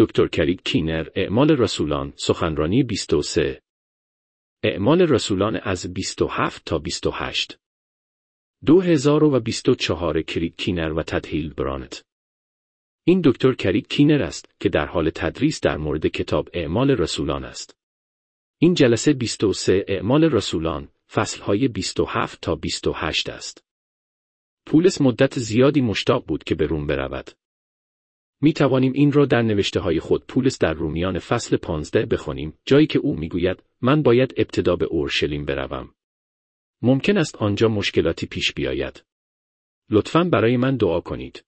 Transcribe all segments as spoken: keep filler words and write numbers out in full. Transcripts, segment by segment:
دکتر کریگ کینر، اعمال رسولان، سخنرانی بیست و سه. اعمال رسولان از بیست و هفت تا بیست و هشت. دو هزار و بیست و چهار. کریگ کینر و تد هیلدبرانت. این دکتر کریگ کینر است که در حال تدریس در مورد کتاب اعمال رسولان است. این جلسه بیست و سه اعمال رسولان، فصلهای بیست و هفت تا بیست و هشت است. پولس مدت زیادی مشتاق بود که به روم برود. می توانیم این را در نوشته های خود پولس در رومیان فصل پانزده بخوانیم، جایی که او می گوید من باید ابتدا به اورشلیم بروم. ممکن است آنجا مشکلاتی پیش بیاید. لطفاً برای من دعا کنید.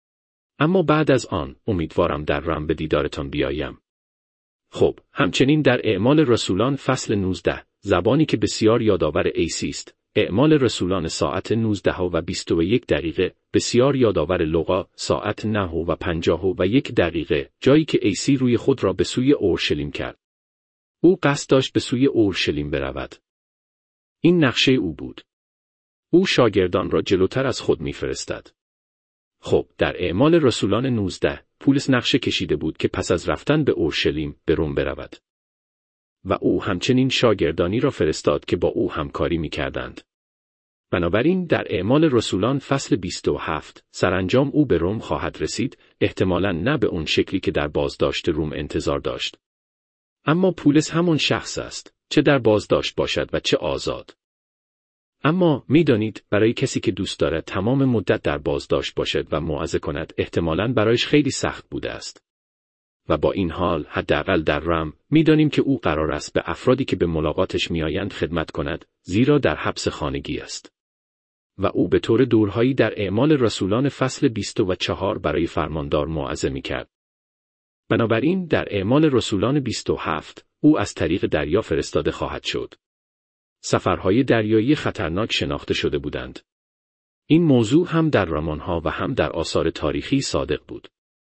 اما بعد از آن امیدوارم در رم به دیدارتان بیایم. خب، همچنین در اعمال رسولان فصل نوزده، زبانی که بسیار یادآور عیسی است، اعمال رسولان ساعت نوزده و بیست و یک دقیقه، بسیار یادآور لوقا ساعت نه و پنجاه و یک دقیقه، جایی که عیسی روی خود را به سوی اورشلیم کرد. او قصد داشت به سوی اورشلیم برود. این نقشه او بود. او شاگردان را جلوتر از خود می‌فرستد. خب، در اعمال رسولان نوزده، پولس نقشه کشیده بود که پس از رفتن به اورشلیم به روم برود. و او همچنین شاگردانی را فرستاد که با او همکاری می‌کردند. بنابراین در اعمال رسولان فصل بیست و هفت، سرانجام او به روم خواهد رسید، احتمالاً نه به اون شکلی که در بازداشت روم انتظار داشت. اما پولس همون شخص است، چه در بازداشت باشد و چه آزاد. اما می‌دانید برای کسی که دوست دارد تمام مدت در بازداشت باشد و موعظه کند، احتمالاً برایش خیلی سخت بوده است. و با این حال، حداقل در رم، می‌دانیم که او قرار است به افرادی که به ملاقاتش می‌آیند خدمت کند، زیرا در حبس خانگی است. و او به طور دورهایی در اعمال رسولان فصل بیست و چهار برای فرماندار موعظه می‌کرد. بنابراین در اعمال رسولان بیست و هفت، او از طریق دریا فرستاده خواهد شد. سفرهای دریایی خطرناک شناخته شده بودند. این موضوع هم در رمان‌ها و هم در آثار تاریخی صادق بود.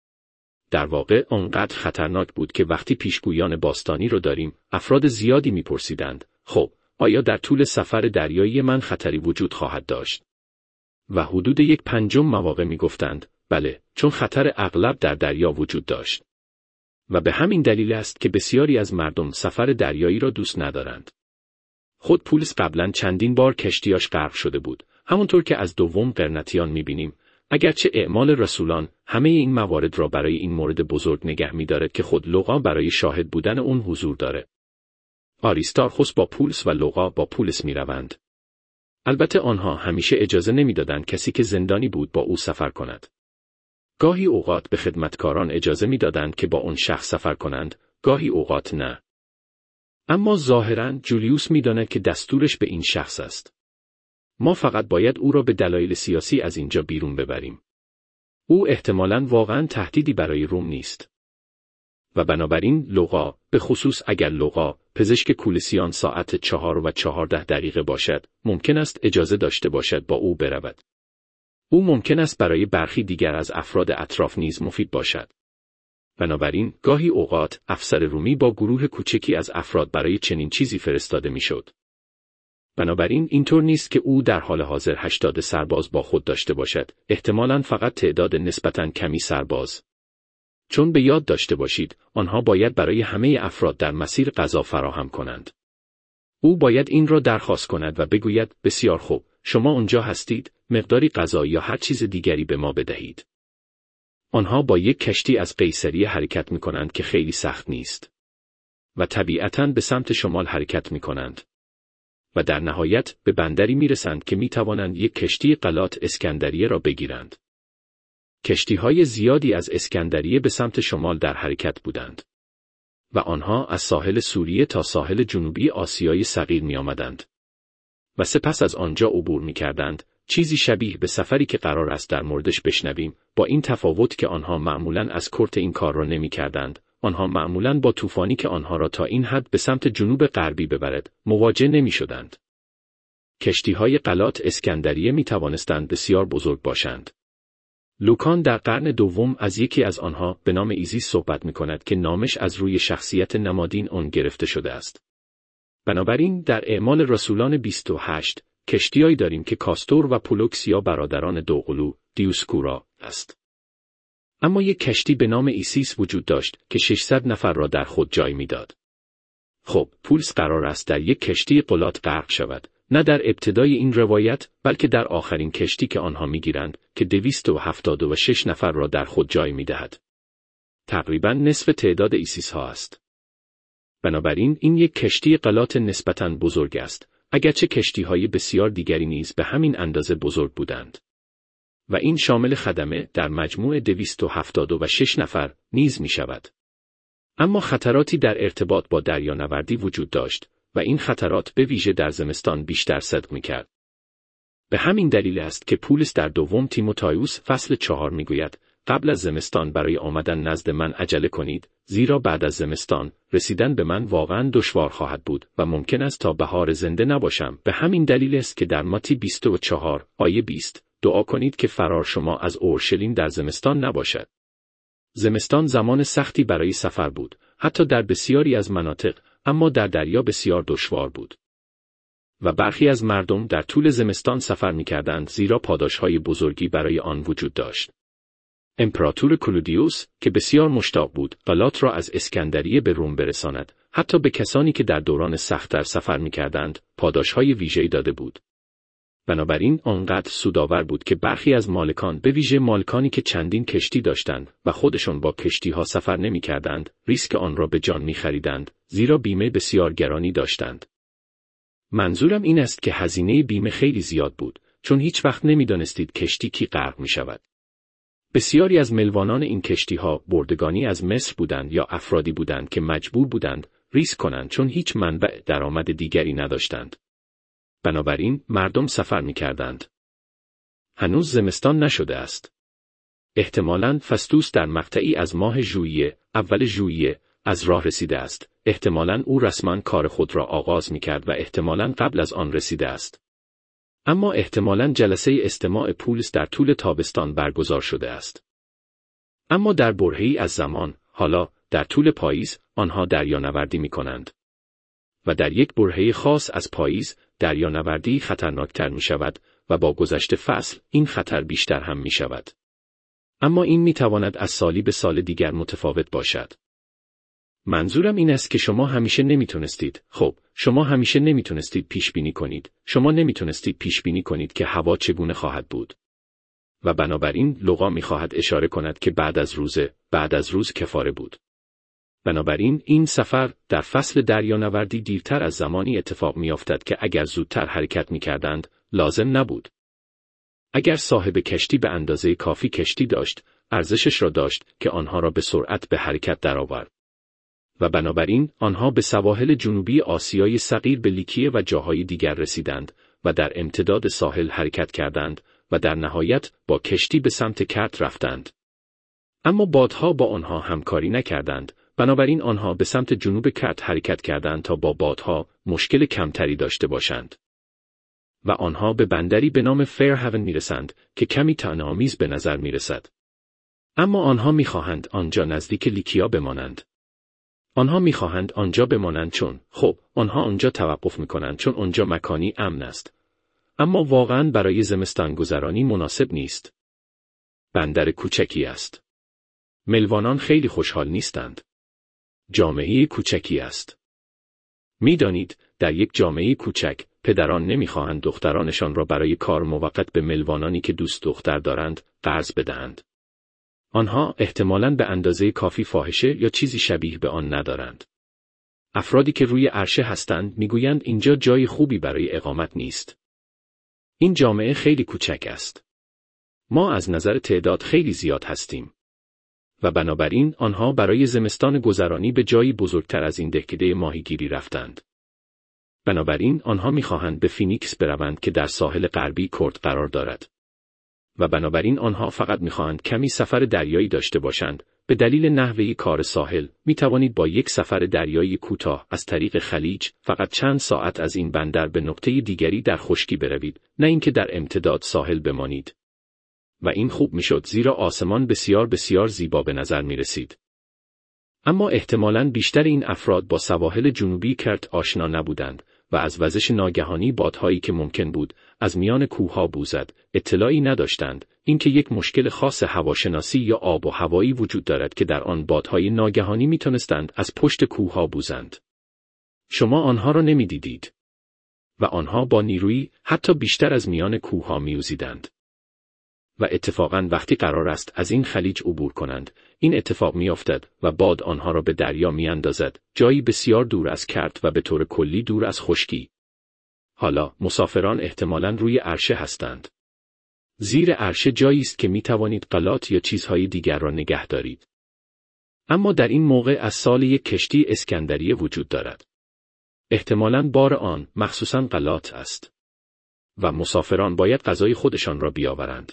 در واقع آنقدر خطرناک بود که وقتی پیشگویان باستانی رو داریم، افراد زیادی میپرسیدند، خب، آیا در طول سفر دریایی من خطری وجود خواهد داشت؟ و حدود یک پنجم مواقع میگفتند، بله، چون خطر اغلب در دریا وجود داشت. و به همین دلیل است که بسیاری از مردم سفر دریایی را دوست ندارند. خود پولس قبلا چندین بار کشتیاش غرق شده بود، همونطور که از دوم قرنتیان میبینیم، اگرچه اعمال رسولان همه این موارد را برای این مورد بزرگ نگه می‌دارد که خود لوقا برای شاهد بودن اون حضور داره. آریستارخوس با پولس و لوقا با پولس میروند. البته آنها همیشه اجازه نمیدادند کسی که زندانی بود با او سفر کند. گاهی اوقات به خدمتکاران اجازه میدادند که با اون شخص سفر کنند، گاهی اوقات نه. اما ظاهراً جولیوس میداند که دستورش به این شخص است. ما فقط باید او را به دلایل سیاسی از اینجا بیرون ببریم. او احتمالاً واقعاً تهدیدی برای روم نیست. و بنابراین لوقا، به خصوص اگر لوقا، پزشک کولسیان ساعت چهار و چهارده دقیقه باشد، ممکن است اجازه داشته باشد با او برود. او ممکن است برای برخی دیگر از افراد اطراف نیز مفید باشد. بنابراین گاهی اوقات افسر رومی با گروه کوچکی از افراد برای چنین چیزی فرستاده میشد. بنابراین اینطور نیست که او در حال حاضر هشتاد سرباز با خود داشته باشد، احتمالاً فقط تعداد نسبتاً کمی سرباز. چون به یاد داشته باشید، آنها باید برای همه افراد در مسیر غذا فراهم کنند. او باید این را درخواست کند و بگوید بسیار خوب، شما اونجا هستید، مقداری غذا یا هر چیز دیگری به ما بدهید. آنها با یک کشتی از قیصریه حرکت می کنند که خیلی سخت نیست. و طبیعتاً به سمت شمال حرکت می کنند. و در نهایت به بندری می رسند که می توانند یک کشتی قلات اسکندریه را بگیرند. کشتی‌های زیادی از اسکندریه به سمت شمال در حرکت بودند. و آنها از ساحل سوریه تا ساحل جنوبی آسیای صغیر می آمدند. و سپس از آنجا عبور می کردند، چیزی شبیه به سفری که قرار است در موردش بشنویم، با این تفاوت که آنها معمولاً از کرت این کار را نمی کردند. آنها معمولاً با طوفانی که آنها را تا این حد به سمت جنوب غربی ببرد، مواجه نمی شدند. کشتی‌های قلات اسکندریه می توانستند بسیار بزرگ باشند. لوکان در قرن دوم از یکی از آنها به نام ایزیس صحبت می کند که نامش از روی شخصیت نمادین آن گرفته شده است. بنابراین در اعمال رسولان بیست و هشت کشتی‌هایی داریم که کاستور و پولوکس یا برادران دوقلو، دیوسکورا است. اما یک کشتی به نام ایسیس وجود داشت که ششصد نفر را در خود جای میداد. خب، پولس قرار است در یک کشتی غلات غرق شود، نه در ابتدای این روایت، بلکه در آخرین کشتی که آنها میگیرند که دویست و هفتاد و شش نفر را در خود جای میدهد. تقریباً نصف تعداد ایسیس ها است. بنابراین این یک کشتی غلات نسبتاً بزرگ است، اگرچه کشتی های بسیار دیگری نیز به همین اندازه بزرگ بودند. و این شامل خدمه در مجموع دویست و هفتاد و شش نفر نیز می شود. اما خطراتی در ارتباط با دریانوردی وجود داشت و این خطرات به ویژه در زمستان بیشتر صدق می کرد. به همین دلیل است که پولس در دوم تیموتائوس فصل چهار می گوید قبل از زمستان برای آمدن نزد من عجله کنید، زیرا بعد از زمستان رسیدن به من واقعا دشوار خواهد بود و ممکن است تا بهار زنده نباشم. به همین دلیل است که در متی بیست و چهار آیه بیست دعا کنید که فرار شما از اورشلیم در زمستان نباشد. زمستان زمان سختی برای سفر بود، حتی در بسیاری از مناطق، اما در دریا بسیار دشوار بود. و برخی از مردم در طول زمستان سفر می‌کردند زیرا پاداش‌های بزرگی برای آن وجود داشت. امپراتور کلودیوس که بسیار مشتاق بود غلات را از اسکندریه به روم برساند، حتی به کسانی که در دوران سخت‌تر سفر می‌کردند، پاداش‌های ویژه‌ای داده بود. بنابراین آنقدر سودآور بود که برخی از مالکان، به ویژه مالکانی که چندین کشتی داشتند و خودشان با کشتی‌ها سفر نمی‌کردند، ریسک آن را به جان می‌خریدند، زیرا بیمه بسیار گرانی داشتند. منظورم این است که هزینه بیمه خیلی زیاد بود، چون هیچ وقت نمی‌دانستید کشتی کی غرق می‌شود. بسیاری از ملوانان این کشتی‌ها بردگانی از مصر بودند یا افرادی بودند که مجبور بودند ریسک کنند چون هیچ منبع درآمد دیگری نداشتند. بنابراین مردم سفر می‌کردند. هنوز زمستان نشده است. احتمالاً فستوس در مقطعی از ماه ژوئیه، اول ژوئیه، از راه رسیده است. احتمالاً او رسما کار خود را آغاز می‌کرد و احتمالاً قبل از آن رسیده است. اما احتمالاً جلسه استماع پولس در طول تابستان برگزار شده است. اما در برهه‌ای از زمان، حالا در طول پاییز، آنها دریانوردی می‌کنند. و در یک برهه خاص از پاییز، دریانوردی خطرناکتر می شود و با گذشت فصل این خطر بیشتر هم می شود. اما این می تواند از سالی به سال دیگر متفاوت باشد. منظورم این است که شما همیشه نمی تونستید، خب، شما همیشه نمی تونستید پیش بینی کنید، شما نمی تونستید پیش بینی کنید که هوا چگونه خواهد بود. و بنابراین لوقا می خواهد اشاره کند که بعد از روزه، بعد از روز کفاره بود. بنابراین این سفر در فصل دریانوردی دیرتر از زمانی اتفاق می‌افتد که اگر زودتر حرکت می‌کردند لازم نبود. اگر صاحب کشتی به اندازه کافی کشتی داشت، ارزشش را داشت که آنها را به سرعت به حرکت درآورد. و بنابراین آنها به سواحل جنوبی آسیای صغیر به لیکیه و جاهای دیگر رسیدند و در امتداد ساحل حرکت کردند و در نهایت با کشتی به سمت کرت رفتند. اما بادها با آنها همکاری نکردند. بنابراین آنها به سمت جنوب کرت حرکت کردند تا با بادها مشکل کمتری داشته باشند. و آنها به بندری به نام فیرهاون میرسند که کمی طعنه‌آمیز به نظر میرسد. اما آنها میخواهند آنجا نزدیک لیکیا بمانند. آنها میخواهند آنجا بمانند چون، خب، آنها آنجا توقف میکنند چون آنجا مکانی امن است. اما واقعاً برای زمستان گذرانی مناسب نیست. بندر کوچکی است. ملوانان خیلی خوشحال نیستند. جامعه کوچکی است. میدانید، در یک جامعه کوچک، پدران نمیخواهند دخترانشان را برای کار موقت به ملوانانی که دوست دختر دارند، قرض بدهند. آنها احتمالاً به اندازه کافی فاحشه یا چیزی شبیه به آن ندارند. افرادی که روی عرشه هستند میگویند اینجا جای خوبی برای اقامت نیست. این جامعه خیلی کوچک است. ما از نظر تعداد خیلی زیاد هستیم. و بنابراین آنها برای زمستان گذرانی به جایی بزرگتر از این دهکده ماهیگیری رفتند. بنابراین آنها می‌خواهند به فینیکس بروند که در ساحل غربی کرد قرار دارد. و بنابراین آنها فقط می‌خواهند کمی سفر دریایی داشته باشند. به دلیل نحوه کار ساحل، می‌توانید با یک سفر دریایی کوتاه از طریق خلیج فقط چند ساعت از این بندر به نقطه دیگری در خشکی بروید، نه اینکه در امتداد ساحل بمانید. و این خوب میشد زیرا آسمان بسیار بسیار زیبا به نظر می رسید. اما احتمالاً بیشتر این افراد با سواحل جنوبی کرت آشنا نبودند و از وزش ناگهانی بادهایی که ممکن بود از میان کوهها بوزد اطلاعی نداشتند، اینکه یک مشکل خاص هواشناسی یا آب و هوایی وجود دارد که در آن بادهای ناگهانی میتونستند از پشت کوهها بوزند. شما آنها را نمیدیدید. و آنها با نیرویی حتی بیشتر از میان کوهها میوزیدند. و اتفاقاً وقتی قرار است از این خلیج عبور کنند، این اتفاق میافتد و باد آنها را به دریا میاندازد، جایی بسیار دور از کرت و به طور کلی دور از خشکی. حالا مسافران احتمالاً روی عرشه هستند. زیر عرشه جایی است که میتوانید غلات یا چیزهای دیگر را نگه دارید. اما در این موقع از سال یک کشتی اسکندریه وجود دارد. احتمالاً بار آن مخصوصاً غلات است. و مسافران باید غذای خودشان را بیاورند.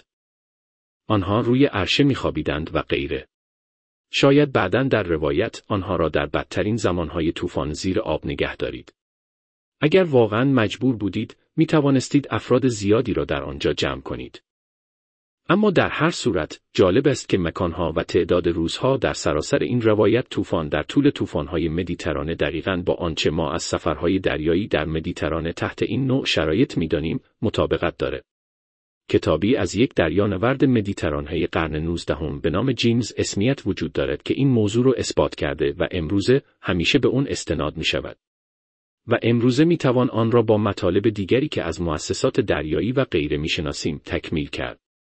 آنها روی عرشه میخوابیدند و غیره. شاید بعداً در روایت آنها را در بدترین زمانهای طوفان زیر آب نگه دارید. اگر واقعاً مجبور بودید، می توانستید افراد زیادی را در آنجا جمع کنید. اما در هر صورت، جالب است که مکانها و تعداد روزها در سراسر این روایت طوفان در طول طوفان‌های مدیترانه دقیقاً با آنچه ما از سفرهای دریایی در مدیترانه تحت این نوع شرایط می‌دانیم، مطابقت دارد. کتابی از یک دریانورد مدیترانه‌ای قرن نوزدهم به نام جیمز اسمیت وجود دارد که این موضوع را اثبات کرده و امروزه همیشه به اون استناد می‌شود. و امروزه می‌توان آن را با مطالب دیگری که از مؤسسات دریایی و غیره می‌شناسیم تکمیل کرد.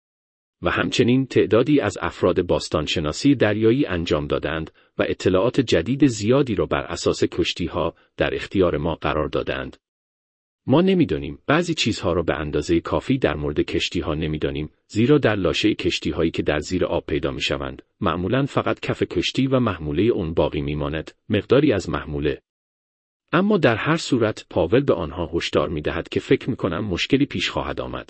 و همچنین تعدادی از افراد باستانشناسی دریایی انجام دادند و اطلاعات جدید زیادی را بر اساس کشتی‌ها در اختیار ما قرار دادند. ما نمی‌دانیم، بعضی چیزها را به اندازه کافی در مورد کشتی‌ها نمی‌دانیم، زیرا در لاشه کشتی‌هایی که در زیر آب پیدا می‌شوند، معمولاً فقط کف کشتی و محموله اون باقی می‌ماند، مقداری از محموله. اما در هر صورت پاول به آنها هشدار می‌دهد که فکر می‌کنم مشکلی پیش خواهد آمد.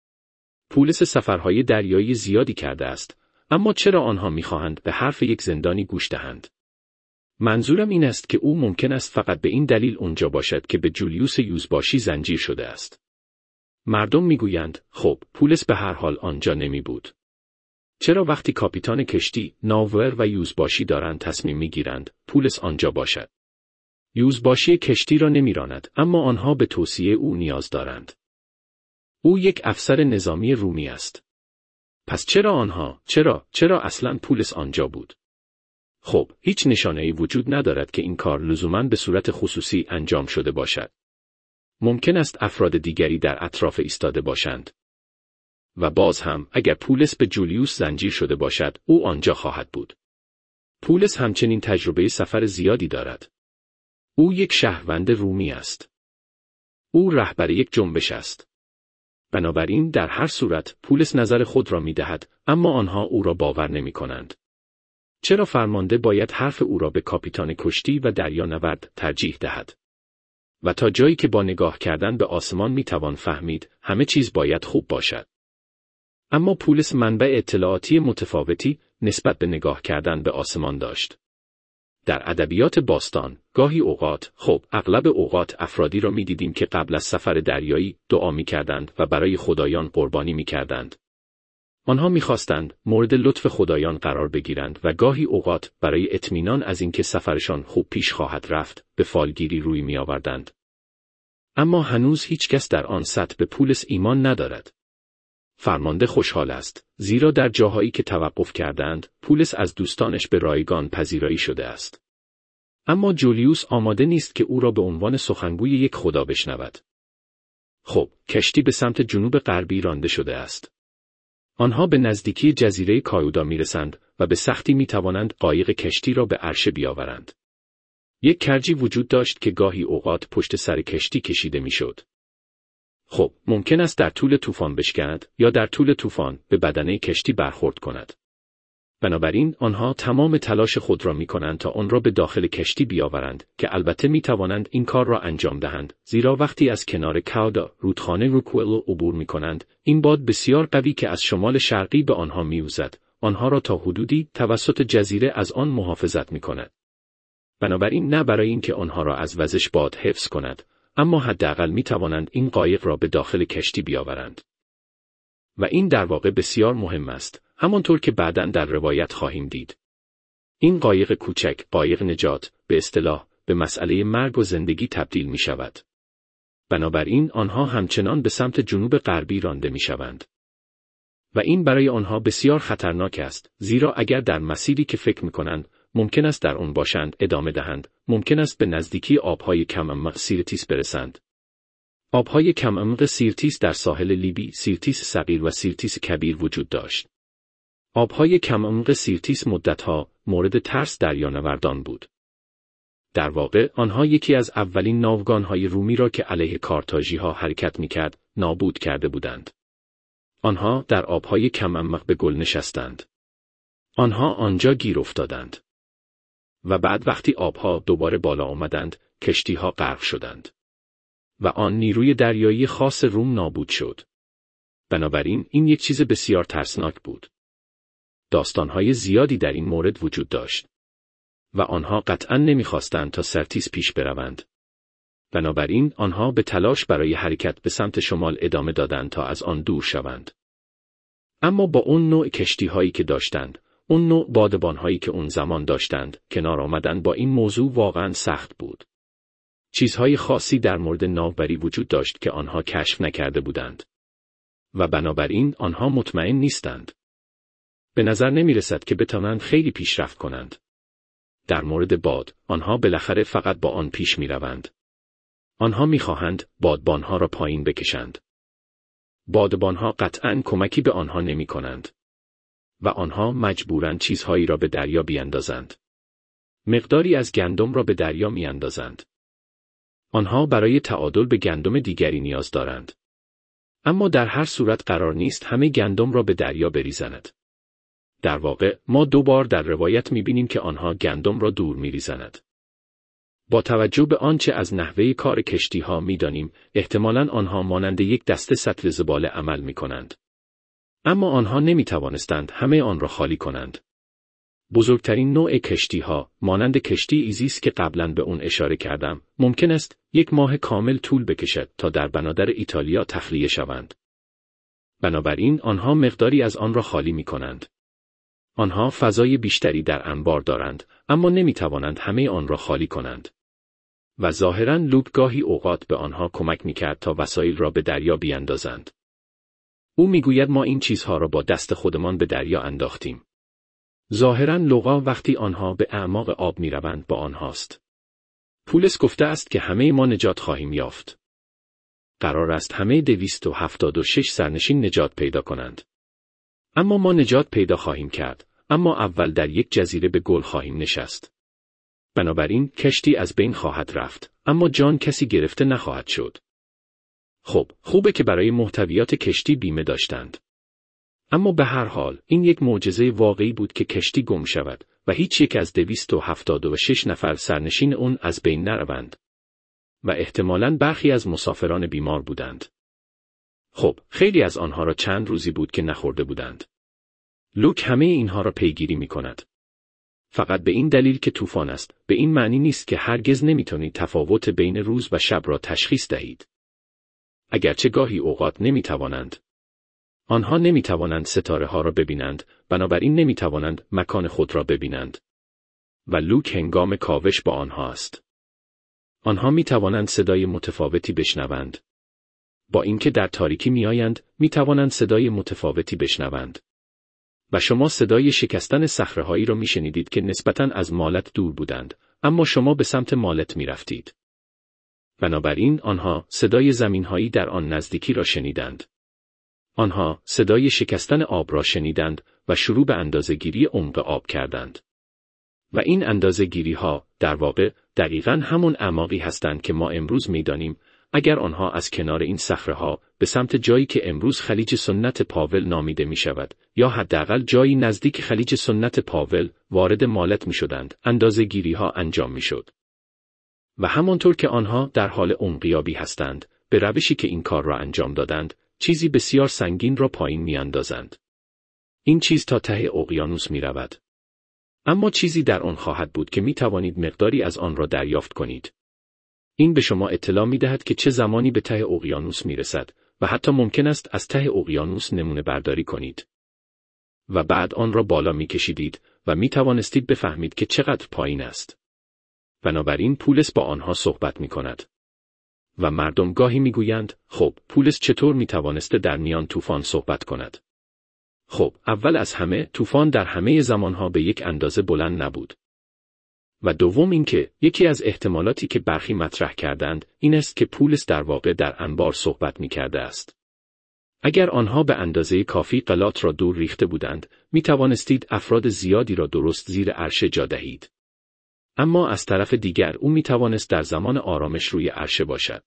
پولس سفرهای دریایی زیادی کرده است، اما چرا آنها می‌خواهند به حرف یک زندانی گوش دهند؟ منظورم این است که او ممکن است فقط به این دلیل اونجا باشد که به جولیوس یوزباشی زنجیر شده است. مردم میگویند، خب، پولس به هر حال آنجا نمی بود. چرا وقتی کاپیتان کشتی، ناور و یوزباشی دارند تصمیم میگیرند، پولس آنجا باشد؟ یوزباشی کشتی را نمیراند، اما آنها به توصیه او نیاز دارند. او یک افسر نظامی رومی است. پس چرا آنها، چرا، چرا اصلاً پولس آنجا بود؟ خب، هیچ نشانه‌ای وجود ندارد که این کار لزوماً به صورت خصوصی انجام شده باشد. ممکن است افراد دیگری در اطراف ایستاده باشند. و باز هم، اگر پولس به جولیوس زنجیر شده باشد، او آنجا خواهد بود. پولس همچنین تجربه سفر زیادی دارد. او یک شهروند رومی است. او رهبر یک جنبش است. بنابراین در هر صورت پولس نظر خود را می‌دهد، اما آنها او را باور نمی‌کنند. چرا فرمانده باید حرف او را به کاپیتان کشتی و دریانورد ترجیح دهد؟ و تا جایی که با نگاه کردن به آسمان می‌توان فهمید، همه چیز باید خوب باشد. اما پولس منبع اطلاعاتی متفاوتی نسبت به نگاه کردن به آسمان داشت. در ادبیات باستان، گاهی اوقات، خب اغلب اوقات افرادی را می‌دیدیم که قبل از سفر دریایی دعا می‌کردند و برای خدایان قربانی می‌کردند. آنها می‌خواستند مورد لطف خدایان قرار بگیرند و گاهی اوقات برای اطمینان از اینکه سفرشان خوب پیش خواهد رفت، به فالگیری روی می‌آوردند. اما هنوز هیچ کس در آن سطح به پولس ایمان ندارد. فرمانده خوشحال است، زیرا در جاهایی که توقف کردند، پولس از دوستانش به رایگان پذیرایی شده است. اما جولیوس آماده نیست که او را به عنوان سخنگوی یک خدا بشنود. خب، کشتی به سمت جنوب غربی رانده شده است. آنها به نزدیکی جزیره کایودا میرسند و به سختی میتوانند قایق کشتی را به عرشه بیاورند. یک کرجی وجود داشت که گاهی اوقات پشت سر کشتی کشیده میشد. خب، ممکن است در طول طوفان بشکند یا در طول طوفان به بدنه کشتی برخورد کند. بنابراین آنها تمام تلاش خود را می‌کنند تا آن را به داخل کشتی بیاورند که البته می‌توانند این کار را انجام دهند، زیرا وقتی از کنار کاودا رودخانه روکوئلو عبور می‌کنند، این باد بسیار قوی که از شمال شرقی به آنها می‌وزد، آنها را تا حدودی توسط جزیره از آن محافظت می‌کند. بنابراین نه برای اینکه آنها را از وزش باد حفظ کند، اما حداقل می‌توانند این قایق را به داخل کشتی بیاورند. و این در واقع بسیار مهم است، همانطور که بعداً در روایت خواهیم دید. این قایق کوچک، قایق نجات، به اصطلاح، به مسئله مرگ و زندگی تبدیل می شود. بنابراین آنها همچنان به سمت جنوب غربی رانده می‌شوند. و این برای آنها بسیار خطرناک است، زیرا اگر در مسیری که فکر می‌کنند ممکن است در آن باشند ادامه دهند، ممکن است به نزدیکی آب‌های کم‌عمق سیرتیس برسند. آب‌های کم‌عمق سیرتیس در ساحل لیبی، سیرتیس صغیر و سیرتیس کبیر وجود داشت. آب‌های کم‌عمق سیرتیس مدت‌ها مورد ترس دریانوردان بود. در واقع آنها یکی از اولین ناوگان‌های رومی را که علیه کارتاژی‌ها حرکت می‌کرد، نابود کرده بودند. آنها در آب‌های کم‌عمق به گل نشستند. آنها آنجا گیر افتادند. و بعد وقتی آب‌ها دوباره بالا آمدند، کشتی‌ها غرق شدند. و آن نیروی دریایی خاص روم نابود شد. بنابراین این یک چیز بسیار ترسناک بود. داستان‌های زیادی در این مورد وجود داشت. و آنها قطعاً نمی‌خواستند تا سرتیس پیش بروند. بنابراین آنها به تلاش برای حرکت به سمت شمال ادامه دادند تا از آن دور شوند. اما با اون نوع کشتی‌هایی که داشتند، اون نوع بادبان‌هایی که اون زمان داشتند، کنار آمدن با این موضوع واقعاً سخت بود. چیزهای خاصی در مورد ناوبری وجود داشت که آنها کشف نکرده بودند. و بنابراین آنها مطمئن نیستند. به نظر نمی‌رسد که بتوانند خیلی پیشرفت کنند. در مورد باد، آنها بالاخره فقط با آن پیش می‌روند. آنها می‌خواهند بادبان‌ها را پایین بکشند. بادبان‌ها قطعاً کمکی به آنها نمی‌کنند. و آنها مجبورند چیزهایی را به دریا بیاندازند. مقداری از گندم را به دریا میاندازند. آنها برای تعادل به گندم دیگری نیاز دارند. اما در هر صورت قرار نیست همه گندم را به دریا بریزند. در واقع ما دو بار در روایت می‌بینیم که آنها گندم را دور می‌ریزند. با توجه به آنچه از نحوه کار کشتی‌ها می‌دانیم، احتمالاً آنها مانند یک دسته سطل زباله عمل می‌کنند. اما آنها نمی‌توانستند همه آن را خالی کنند. بزرگترین نوع کشتی‌ها، مانند کشتی ایزیس که قبلاً به اون اشاره کردم، ممکن است یک ماه کامل طول بکشد تا در بنادر ایتالیا تخلیه شوند. بنابراین آنها مقداری از آن را خالی می‌کنند. آنها فضای بیشتری در انبار دارند، اما نمی‌توانند همه آن را خالی کنند. و ظاهراً لوک گاهی اوقات به آنها کمک می‌کرد تا وسایل را به دریا بیاندازند. او می‌گوید ما این چیزها را با دست خودمان به دریا انداختیم. ظاهراً لوقا وقتی آنها به اعماق آب می‌روند با آنهاست. پولس گفته است که همه ما نجات خواهیم یافت. قرار است همه دویست و هفتاد و شش سرنشین نجات پیدا کنند. اما ما نجات پیدا خواهیم کرد، اما اول در یک جزیره به گل خواهیم نشست. بنابراین کشتی از بین خواهد رفت، اما جان کسی گرفته نخواهد شد. خب، خوبه که برای محتویات کشتی بیمه داشتند. اما به هر حال این یک معجزه واقعی بود که کشتی گم شود و هیچ یک از دویست و هفتاد و شش نفر سرنشین اون از بین نروند. و احتمالاً برخی از مسافران بیمار بودند. خب، خیلی از آنها را چند روزی بود که نخورده بودند. لوک همه اینها را پیگیری می کند. فقط به این دلیل که طوفان است، به این معنی نیست که هرگز نمیتونید تفاوت بین روز و شب را تشخیص دهید. اگرچه گاهی اوقات نمیتوانند. آنها نمیتوانند ستاره ها را ببینند، بنابراین نمیتوانند مکان خود را ببینند. و لوک هنگام کاوش با آنها است. آنها میتوانند صدای متفاوتی بشنوند. با اینکه در تاریکی میآیند، میتوانند صدای متفاوتی بشنوند. و شما صدای شکستن صخره‌هایی را میشنیدید که نسبتاً از مالت دور بودند، اما شما به سمت مالت میرفتید. بنابراین آنها صدای زمین‌هایی در آن نزدیکی را شنیدند. آنها صدای شکستن آب را شنیدند و شروع به اندازه‌گیری عمق آب کردند. و این اندازه‌گیری‌ها در واقع دقیقاً همون اعماقی هستند که ما امروز می‌دانیم. اگر آنها از کنار این صخره‌ها به سمت جایی که امروز خلیج سنت پاول نامیده می‌شود، یا حداقل جایی نزدیک خلیج سنت پاول وارد مالت می‌شدند، اندازه‌گیری‌ها انجام می‌شد. و همانطور که آنها در عمق عمقیابی هستند، به روشی که این کار را انجام دادند، چیزی بسیار سنگین را پایین می‌اندازند. این چیز تا ته اقیانوس می‌رود. اما چیزی در آن خواهد بود که می‌توانید مقداری از آن را دریافت کنید. این به شما اطلاع می‌دهد که چه زمانی به ته اقیانوس می‌رسد و حتی ممکن است از ته اقیانوس نمونه برداری کنید. و بعد آن را بالا می‌کشیدید و می‌توانستید بفهمید که چقدر پایین است. بنابراین پولس با آنها صحبت می‌کند. و مردم گاهی میگویند خب پولس چطور میتوانسته در میان طوفان صحبت کند؟ خب اول از همه طوفان در همه زمانها به یک اندازه بلند نبود. و دوم اینکه یکی از احتمالاتی که برخی مطرح کردند این است که پولس در واقع در انبار صحبت میکرده است. اگر آنها به اندازه کافی غلات را دور ریخته بودند، می توانستید افراد زیادی را درست زیر عرشه جا دهید. اما از طرف دیگر او می توانست در زمان آرامش روی عرشه باشد.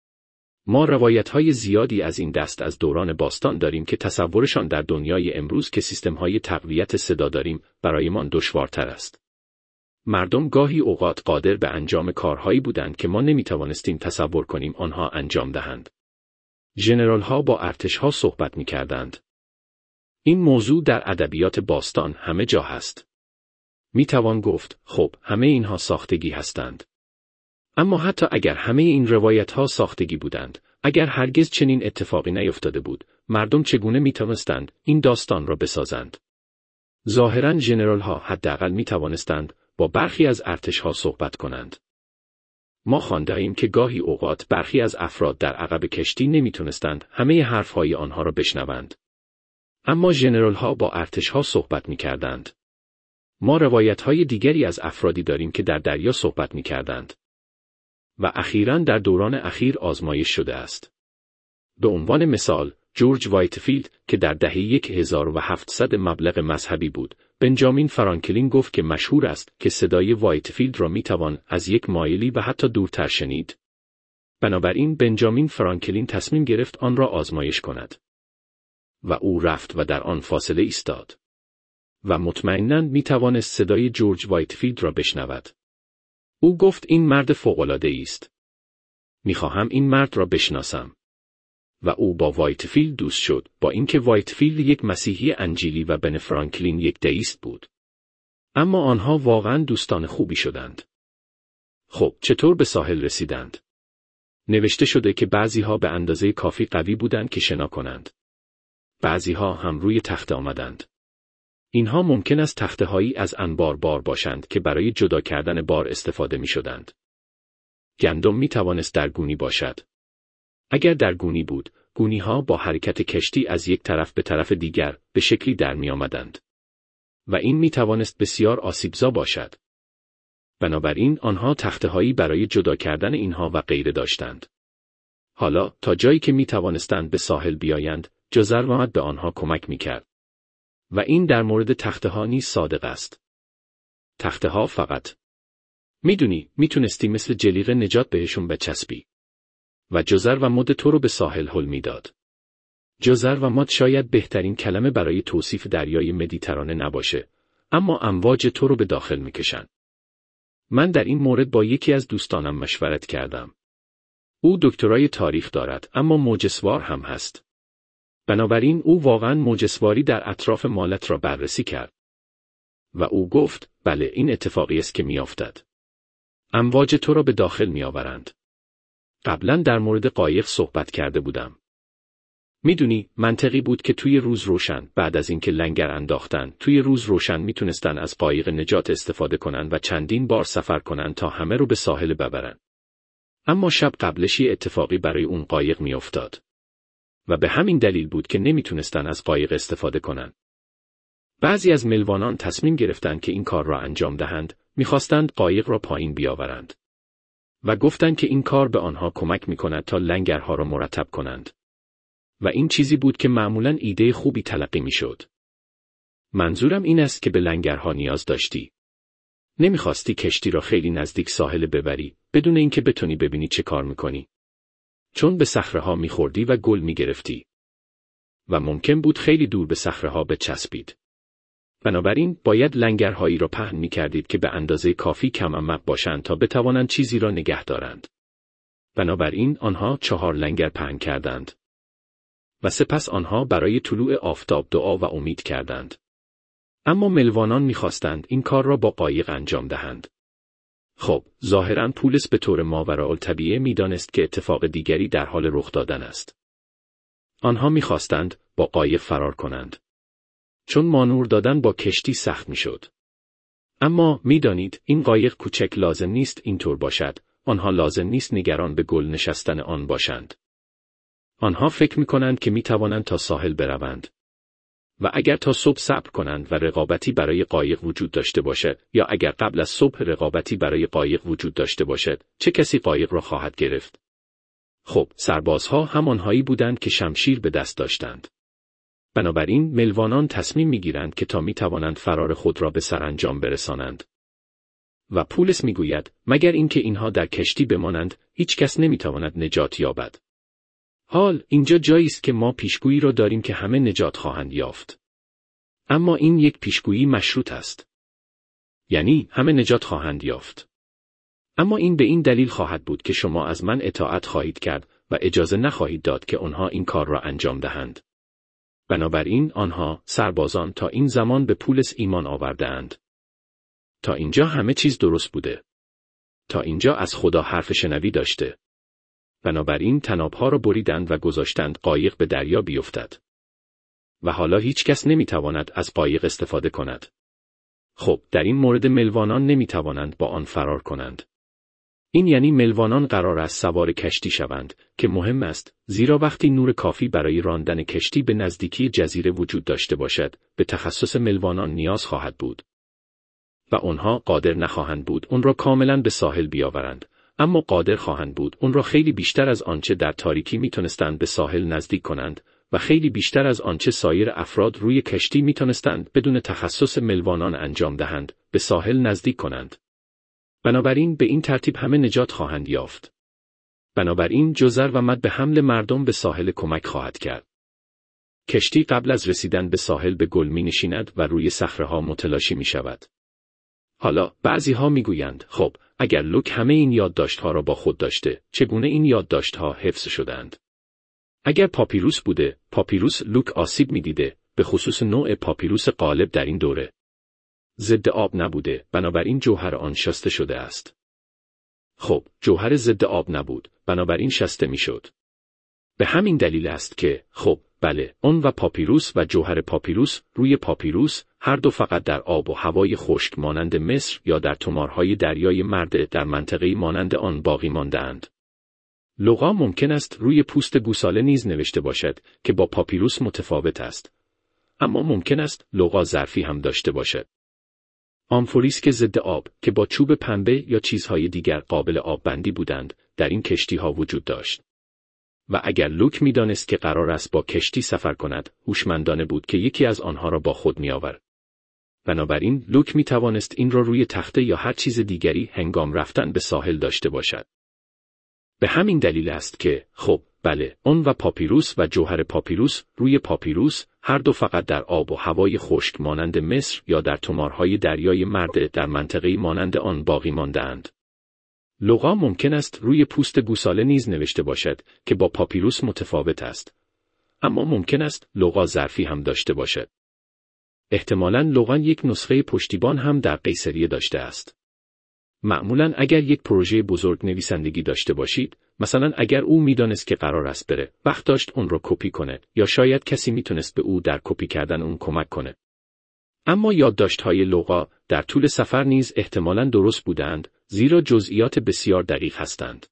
ما روایت‌های زیادی از این دست از دوران باستان داریم که تصورشان در دنیای امروز که سیستم‌های تقویت صدا داریم برایمان دشوارتر است. مردم گاهی اوقات قادر به انجام کارهایی بودند که ما نمی توانستیم تصور کنیم آنها انجام دهند. ژنرال‌ها با ارتش‌ها صحبت می‌کردند. این موضوع در ادبیات باستان همه جا هست. می‌توان گفت، خب، همه اینها ساختگی هستند. اما حتی اگر همه این روایت‌ها ساختگی بودند، اگر هرگز چنین اتفاقی نیفتاده بود، مردم چگونه می‌توانستند این داستان را بسازند؟ ظاهراً ژنرال‌ها حداقل می‌توانستند با برخی از ارتش‌ها صحبت کنند. ما خوانده‌ایم که گاهی اوقات برخی از افراد در عقب کشتی نمیتونستند همه حرفهای آنها را بشنوند. اما ژنرال‌ها با ارتش‌ها صحبت می‌کردند. ما روایت‌های دیگری از افرادی داریم که در دریا صحبت می‌کردند. و اخیراً در دوران اخیر آزمایش شده است. به عنوان مثال، جورج وایتفیلد که در دهه هزار و هفتصد مبلغ مذهبی بود، بنجامین فرانکلین گفت که مشهور است که صدای وایتفیلد را میتوان از یک مایلی و حتی دورتر شنید. بنابراین بنجامین فرانکلین تصمیم گرفت آن را آزمایش کند. و او رفت و در آن فاصله ایستاد. و مطمئناً میتوانست صدای جورج وایتفیلد را بشنود. او گفت این مرد فوق‌العاده‌ای است. میخواهم این مرد را بشناسم. و او با وایتفیلد دوست شد، با اینکه وایتفیلد یک مسیحی انجیلی و بن فرانکلین یک دئیست بود. اما آنها واقعاً دوستان خوبی شدند. خب چطور به ساحل رسیدند؟ نوشته شده که بعضیها به اندازه کافی قوی بودند که شنا کنند. بعضیها هم روی تخته آمدند. اینها ممکن است تخته‌هایی از انبار بار باشند که برای جدا کردن بار استفاده می شدند. گندم می توانست در گونی باشد. اگر در گونی بود، گونی‌ها با حرکت کشتی از یک طرف به طرف دیگر به شکلی در می آمدند. و این می توانست بسیار آسیبزا باشد. بنابراین آنها تخته‌هایی برای جدا کردن اینها و غیره داشتند. حالا تا جایی که می توانستند به ساحل بیایند، جزروات به آنها کمک می کرد. و این در مورد تخته‌ها نیز صادق است. تخته‌ها فقط میدونی میتونستی مثل جلیقه نجات بهشون بچسبی. و جزر و مد تو رو به ساحل هل میداد. جزر و مد شاید بهترین کلمه برای توصیف دریای مدیترانه نباشه، اما امواج تو رو به داخل میکشن. من در این مورد با یکی از دوستانم مشورت کردم. او دکترای تاریخ دارد اما موج‌سوار هم هست. بنابراین او واقعاً موج‌سواری در اطراف مالت را بررسی کرد. و او گفت بله این اتفاقی است که میافتد. امواج تو را به داخل میآورند. قبلا در مورد قایق صحبت کرده بودم. میدونی منطقی بود که توی روز روشن بعد از اینکه لنگر انداختن توی روز روشن میتونستن از قایق نجات استفاده کنن و چندین بار سفر کنن تا همه رو به ساحل ببرن. اما شب قبلش یه اتفاقی برای اون قایق میافتاد. و به همین دلیل بود که نمیتونستن از قایق استفاده کنن. بعضی از ملوانان تصمیم گرفتند که این کار را انجام دهند، میخواستند قایق را پایین بیاورند. و گفتند که این کار به آنها کمک میکند تا لنگرها را مرتب کنند. و این چیزی بود که معمولاً ایده خوبی تلقی میشد. منظورم این است که به لنگرها نیاز داشتی. نمیخواستی کشتی را خیلی نزدیک ساحل ببری، بدون اینکه بتونی ببینی چه کار میکنی. چون به صخره‌ها میخوردی و گل میگرفتی. و ممکن بود خیلی دور به صخره‌ها بچسبید. بنابراین باید لنگرهایی را پهن می‌کردید که به اندازه کافی کم عمق باشند تا بتوانند چیزی را نگه دارند. بنابراین آنها چهار لنگر پهن کردند. و سپس آنها برای طلوع آفتاب دعا و امید کردند. اما ملوانان می‌خواستند این کار را با قایق انجام دهند. خب، ظاهراً پولس به طور ماوراءالطبیعه می‌دانست که اتفاق دیگری در حال رخ دادن است. آنها می‌خواستند با قایق فرار کنند. چون مانور دادن با کشتی سخت میشد. اما میدانید این قایق کوچک لازم نیست اینطور باشد، آنها لازم نیست نگران به گل نشستن آن باشند. آنها فکر می‌کنند که می‌توانند تا ساحل بروند. و اگر تا صبح صبر کنند و رقابتی برای قایق وجود داشته باشد، یا اگر قبل از صبح رقابتی برای قایق وجود داشته باشد، چه کسی قایق را خواهد گرفت؟ خب، سربازها همانهایی بودند که شمشیر به دست داشتند. بنابراین ملوانان تصمیم می‌گیرند که تا می‌توانند فرار خود را به سرانجام برسانند. و پولس می‌گوید مگر اینکه اینها در کشتی بمانند، هیچ کس نمی‌تواند نجات یابد. حال اینجا جایی است که ما پیشگویی را داریم که همه نجات خواهند یافت. اما این یک پیشگویی مشروط است. یعنی همه نجات خواهند یافت. اما این به این دلیل خواهد بود که شما از من اطاعت خواهید کرد و اجازه نخواهید داد که آنها این کار را انجام دهند. بنابراین آنها سربازان تا این زمان به پولس ایمان آورده‌اند. تا اینجا همه چیز درست بوده. تا اینجا از خدا حرف شنوی داشته. بنابراین طناب‌ها را بریدند و گذاشتند قایق به دریا بیفتد. و حالا هیچ کس نمیتواند از قایق استفاده کند. خب، در این مورد ملوانان نمیتوانند با آن فرار کنند. این یعنی ملوانان قرار است سوار کشتی شوند، که مهم است، زیرا وقتی نور کافی برای راندن کشتی به نزدیکی جزیره وجود داشته باشد، به تخصص ملوانان نیاز خواهد بود. و آنها قادر نخواهند بود اون را کاملا به ساحل بیاورند، اما قادر خواهند بود اون را خیلی بیشتر از آنچه در تاریکی میتونستند به ساحل نزدیک کنند و خیلی بیشتر از آنچه سایر افراد روی کشتی میتونستند بدون تخصص ملوانان انجام دهند، به ساحل نزدیک کنند. بنابراین به این ترتیب همه نجات خواهند یافت. بنابراین جزر و مد به حمل مردم به ساحل کمک خواهد کرد. کشتی قبل از رسیدن به ساحل به گل می نشیند و روی صخره‌ها متلاشی می شود. حالا بعضی ها می گویند خب اگر لوک همه این یادداشت‌ها را با خود داشته، چگونه این یادداشت‌ها حفظ شدند؟ اگر پاپیروس بوده، پاپیروس لوک آسیب می دیده، به خصوص نوع پاپیروس غالب در این دوره. ضد آب نبوده، بنابراین جوهر آن شسته شده است. خب، جوهر ضد آب نبود، بنابراین شسته می شد. به همین دلیل است که، خب، بله، اون و پاپیروس و جوهر پاپیروس روی پاپیروس، هر دو فقط در آب و هوای خشک مانند مصر یا در تومارهای دریای مرده در منطقه‌ای مانند آن باقی مانده‌اند. لغا ممکن است روی پوست گوساله نیز نوشته باشد که با پاپیروس متفاوت است. اما ممکن است لغا ظرفی هم داشته باشد. آمفوریسک ضد آب که با چوب پنبه یا چیزهای دیگر قابل آب بندی بودند، در این کشتی ها وجود داشت. و اگر لوک می دانست که قرار است با کشتی سفر کند، هوشمندانه بود که یکی از آنها را با خود می آورد. بنابراین لوک می توانست این را روی تخته یا هر چیز دیگری هنگام رفتن به ساحل داشته باشد. به همین دلیل است که، خب، بله، اون و پاپیروس و جوهر پاپیروس روی پاپیروس، هر دو فقط در آب و هوای خشک مانند مصر یا در تومارهای دریای مرده در منطقه‌ای مانند آن باقی مانده‌اند. لغا ممکن است روی پوست گوساله نیز نوشته باشد که با پاپیروس متفاوت است. اما ممکن است لغا ظرفی هم داشته باشد. احتمالاً لغا یک نسخه پشتیبان هم در قیصریه داشته است. معمولاً اگر یک پروژه بزرگ نویسندگی داشته باشید، مثلا اگر او میدانست که قرار است بره، وقت داشت اون رو کپی کنه، یا شاید کسی میتونست به او در کپی کردن اون کمک کنه. اما یادداشت‌های لغا در طول سفر نیز احتمالاً درست بودند، زیرا جزئیات بسیار دقیق هستند.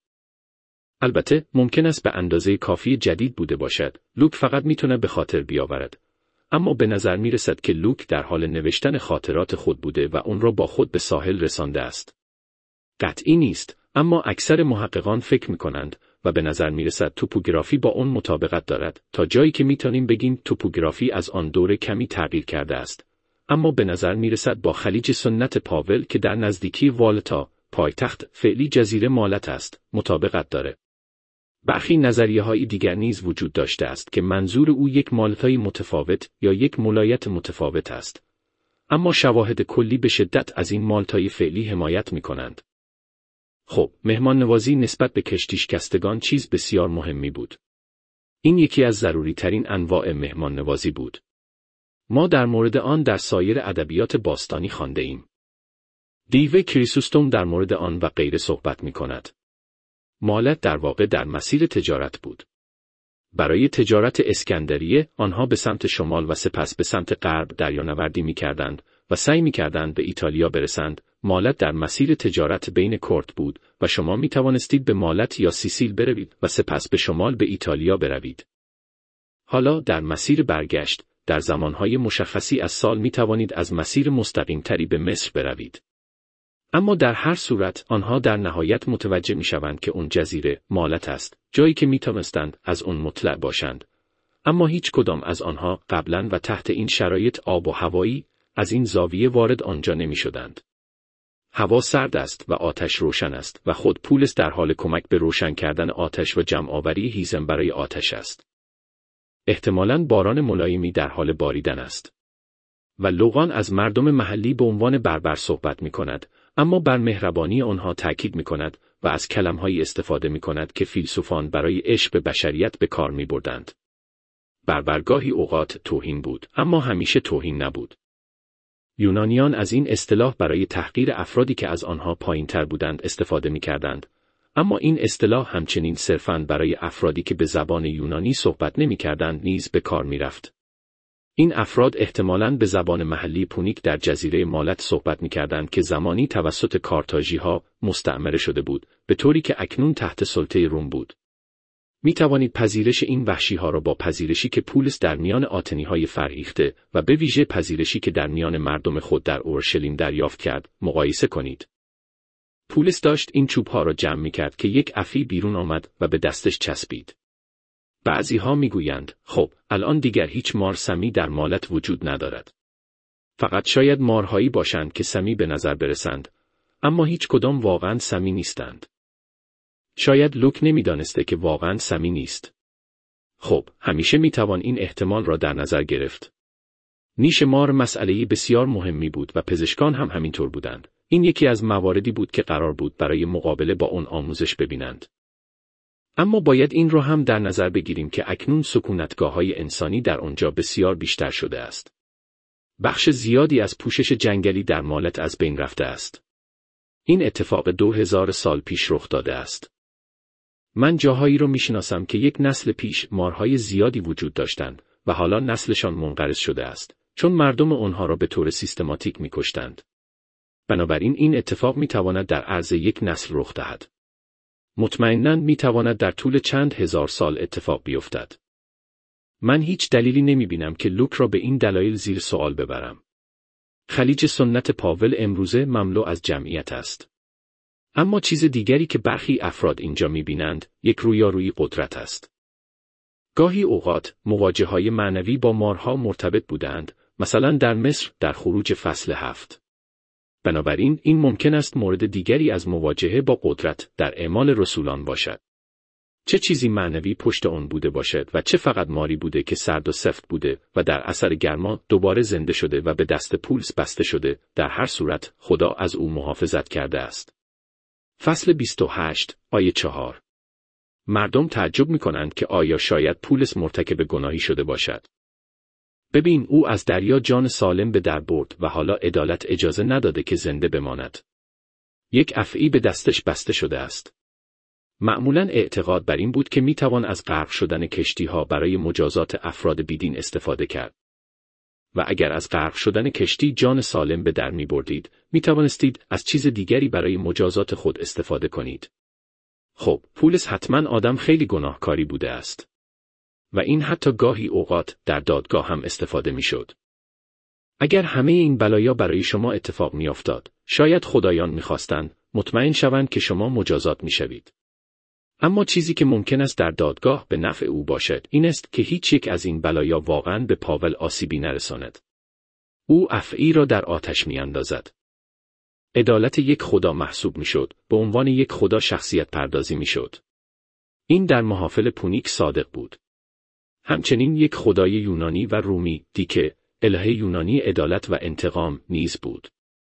البته ممکن است به اندازه کافی جدید بوده باشد، لوک فقط میتونه به خاطر بیاورد. اما به نظر میرسد که لوک در حال نوشتن خاطرات خود بوده و اون را با خود به ساحل رسانده است. قطعی نیست، اما اکثر محققان فکر میکنند و به نظر میرسد توپوگرافی با اون مطابقت دارد، تا جایی که میتونیم بگیم توپوگرافی از آن دوره کمی تغییر کرده است. اما به نظر میرسد با خلیج سنت پاول که در نزدیکی والتا، پایتخت فعلی جزیره مالت است، مطابقت داره. برخی نظریه‌های دیگر نیز وجود داشته است که منظور او یک مالتای متفاوت یا یک ملایت متفاوت است. اما شواهد کلی به شدت از این مالتای فعلی حمایت میکنند. خب، مهمان نوازی نسبت به کشتیشکستگان چیز بسیار مهمی بود. این یکی از ضروری ترین انواع مهمان نوازی بود. ما در مورد آن در سایر ادبیات باستانی خوانده ایم. دیو کریسوستوم در مورد آن و غیره صحبت می کند. مالت در واقع در مسیر تجارت بود. برای تجارت اسکندریه، آنها به سمت شمال و سپس به سمت غرب دریانوردی می کردند و سعی می‌کردند به ایتالیا برسند. مالت در مسیر تجارت بین کورت بود و شما می توانستید به مالت یا سیسیل بروید و سپس به شمال به ایتالیا بروید. حالا در مسیر برگشت، در زمانهای مشخصی از سال می توانید از مسیر مستقیم تری به مصر بروید. اما در هر صورت آنها در نهایت متوجه می شوند که اون جزیره مالت است، جایی که می توانستند از اون مطلع باشند. اما هیچ کدام از آنها قبلاً و تحت این شرایط آب و هوایی از این زاویه وارد آنجا نمی شدند. هوا سرد است و آتش روشن است و خود پولس در حال کمک به روشن کردن آتش و جمع‌آوری هیزم برای آتش است. احتمالاً باران ملایمی در حال باریدن است. و لوقان از مردم محلی به عنوان بربر صحبت می کند، اما بر مهربانی آنها تأکید می کند و از کلمه‌هایی استفاده می کند که فیلسوفان برای عشق به بشریت به کار می بردند. بربرگاهی اوقات توهین بود، اما همیشه توهین نبود. یونانیان از این اصطلاح برای تحقیر افرادی که از آنها پایین‌تر بودند استفاده می‌کردند، اما این اصطلاح همچنین صرفاً برای افرادی که به زبان یونانی صحبت نمی‌کردند نیز به کار می‌رفت. این افراد احتمالاً به زبان محلی پونیک در جزیره مالت صحبت می‌کردند که زمانی توسط کارتاژی‌ها مستعمره شده بود، به طوری که اکنون تحت سلطه روم بود. می توانید پذیرش این وحشی‌ها را با پذیرشی که پولس در میان آتنی‌های فرهیخته و به ویژه پذیرشی که در میان مردم خود در اورشلیم دریافت کرد، مقایسه کنید. پولس داشت این چوب‌ها را جمع می‌کرد که یک عفی بیرون آمد و به دستش چسبید. بعضی‌ها می‌گویند، خب، الان دیگر هیچ مار سمی در مالت وجود ندارد. فقط شاید مارهایی باشند که سمی به نظر برسند، اما هیچ کدام واقعاً سمی نیستند. شاید لوک نمی‌دانسته که واقعاً سمی نیست. خب، همیشه می‌توان این احتمال را در نظر گرفت. نیش مار مسئله‌ای بسیار مهمی بود و پزشکان هم همینطور بودند. این یکی از مواردی بود که قرار بود برای مقابله با اون آموزش ببینند. اما باید این را هم در نظر بگیریم که اکنون سکونتگاه‌های انسانی در آنجا بسیار بیشتر شده است. بخش زیادی از پوشش جنگلی در مالت از بین رفته است. این اتفاق دو هزار سال پیش رخ داده است. من جاهایی رو میشناسم که یک نسل پیش مارهای زیادی وجود داشتند و حالا نسلشان منقرض شده است، چون مردم آنها را به طور سیستماتیک میکشتند. بنابراین این اتفاق میتواند در عرض یک نسل رخ دهد. مطمئناً میتواند در طول چند هزار سال اتفاق بیفتد. من هیچ دلیلی نمیبینم که لوک را به این دلایل زیر سوال ببرم. خلیج سنت پاول امروزه مملو از جمعیت است. اما چیز دیگری که برخی افراد اینجا می‌بینند، یک رویارویی قدرت است. گاهی اوقات، مواجهه‌های معنوی با مارها مرتبط بودند، مثلا در مصر در خروج فصل هفت. بنابراین این ممکن است مورد دیگری از مواجهه با قدرت در اعمال رسولان باشد. چه چیزی معنوی پشت آن بوده باشد و چه فقط ماری بوده که سرد و سفت بوده و در اثر گرما دوباره زنده شده و به دست پولس بسته شده، در هر صورت خدا از او محافظت کرده است. فصل بیست و هشت، آیه چهار. مردم تعجب می‌کنند که آیا شاید پولس مرتکب گناهی شده باشد. ببین، او از دریا جان سالم به در برد و حالا عدالت اجازه نداده که زنده بماند. یک افعی به دستش بسته شده است. معمولاً اعتقاد بر این بود که میتوان از غرق شدن کشتی‌ها برای مجازات افراد بیدین استفاده کرد. و اگر از غرق شدن کشتی جان سالم به در می بردید، می توانستید از چیز دیگری برای مجازات خود استفاده کنید. خب، پولس حتما آدم خیلی گناهکاری بوده است. و این حتی گاهی اوقات در دادگاه هم استفاده می شد. اگر همه این بلایا برای شما اتفاق می افتاد، شاید خدایان می خواستند مطمئن شوند که شما مجازات می شوید. اما چیزی که ممکن است در دادگاه به نفع او باشد این است که هیچ یک از این بلایا واقعاً به پاول آسیبی نرساند. او افعی را در آتش می اندازد. عدالت یک خدا محسوب می شد، به عنوان یک خدا شخصیت پردازی می شد. این در محافل پونیک صادق بود. همچنین یک خدای یونانی و رومی، دیکه، الهه یونانی عدالت و انتقام نیز بود.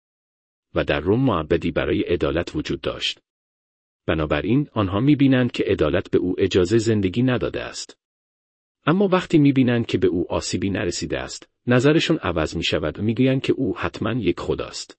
و در روم معبدی برای عدالت وجود داشت. بنابراین آنها می‌بینند که عدالت به او اجازه زندگی نداده است. اما وقتی می‌بینند که به او آسیبی نرسیده است، نظرشون عوض می‌شود و می‌گویند که او حتماً یک خداست.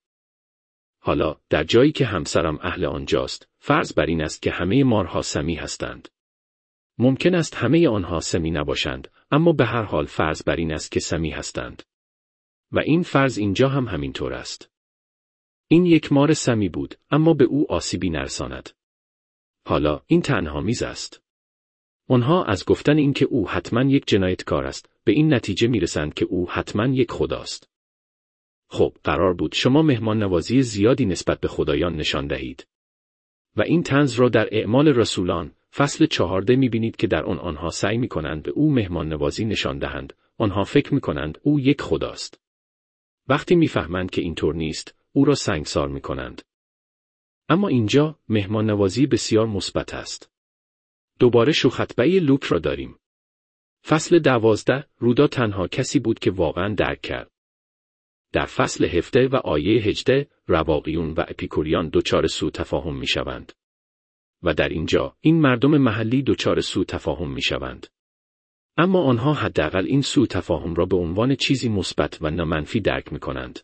حالا در جایی که همسرم اهل آنجاست، فرض بر این است که همه مارها سمی هستند. ممکن است همه آنها سمی نباشند، اما به هر حال فرض بر این است که سمی هستند. و این فرض اینجا هم همینطور است. این یک مار سمی بود، اما به او آسیبی نرساند. حالا این تنها میز است. آنها از گفتن اینکه او حتما یک جنایتکار است، به این نتیجه میرسند که او حتما یک خداست. خب، قرار بود شما مهمان نوازی زیادی نسبت به خدایان نشان دهید. و این طنز را در اعمال رسولان، فصل چهارده میبینید که در آن آنها سعی میکنند به او مهمان نوازی نشان دهند. آنها فکر میکنند او یک خداست. وقتی میفهمند که اینطور نیست، او را سنگسار میکنند. اما اینجا مهمان نوازی بسیار مثبت است. دوباره شوخطبه لوک را داریم. فصل دوازده، رودا تنها کسی بود که واقعا درک کرد. در فصل هفده و آیه هجده، رواقیون و اپیکوریان دچار سوء تفاهم میشوند. و در اینجا این مردم محلی دچار سوء تفاهم میشوند. اما آنها حداقل این سوء تفاهم را به عنوان چیزی مثبت و نه منفی درک میکنند.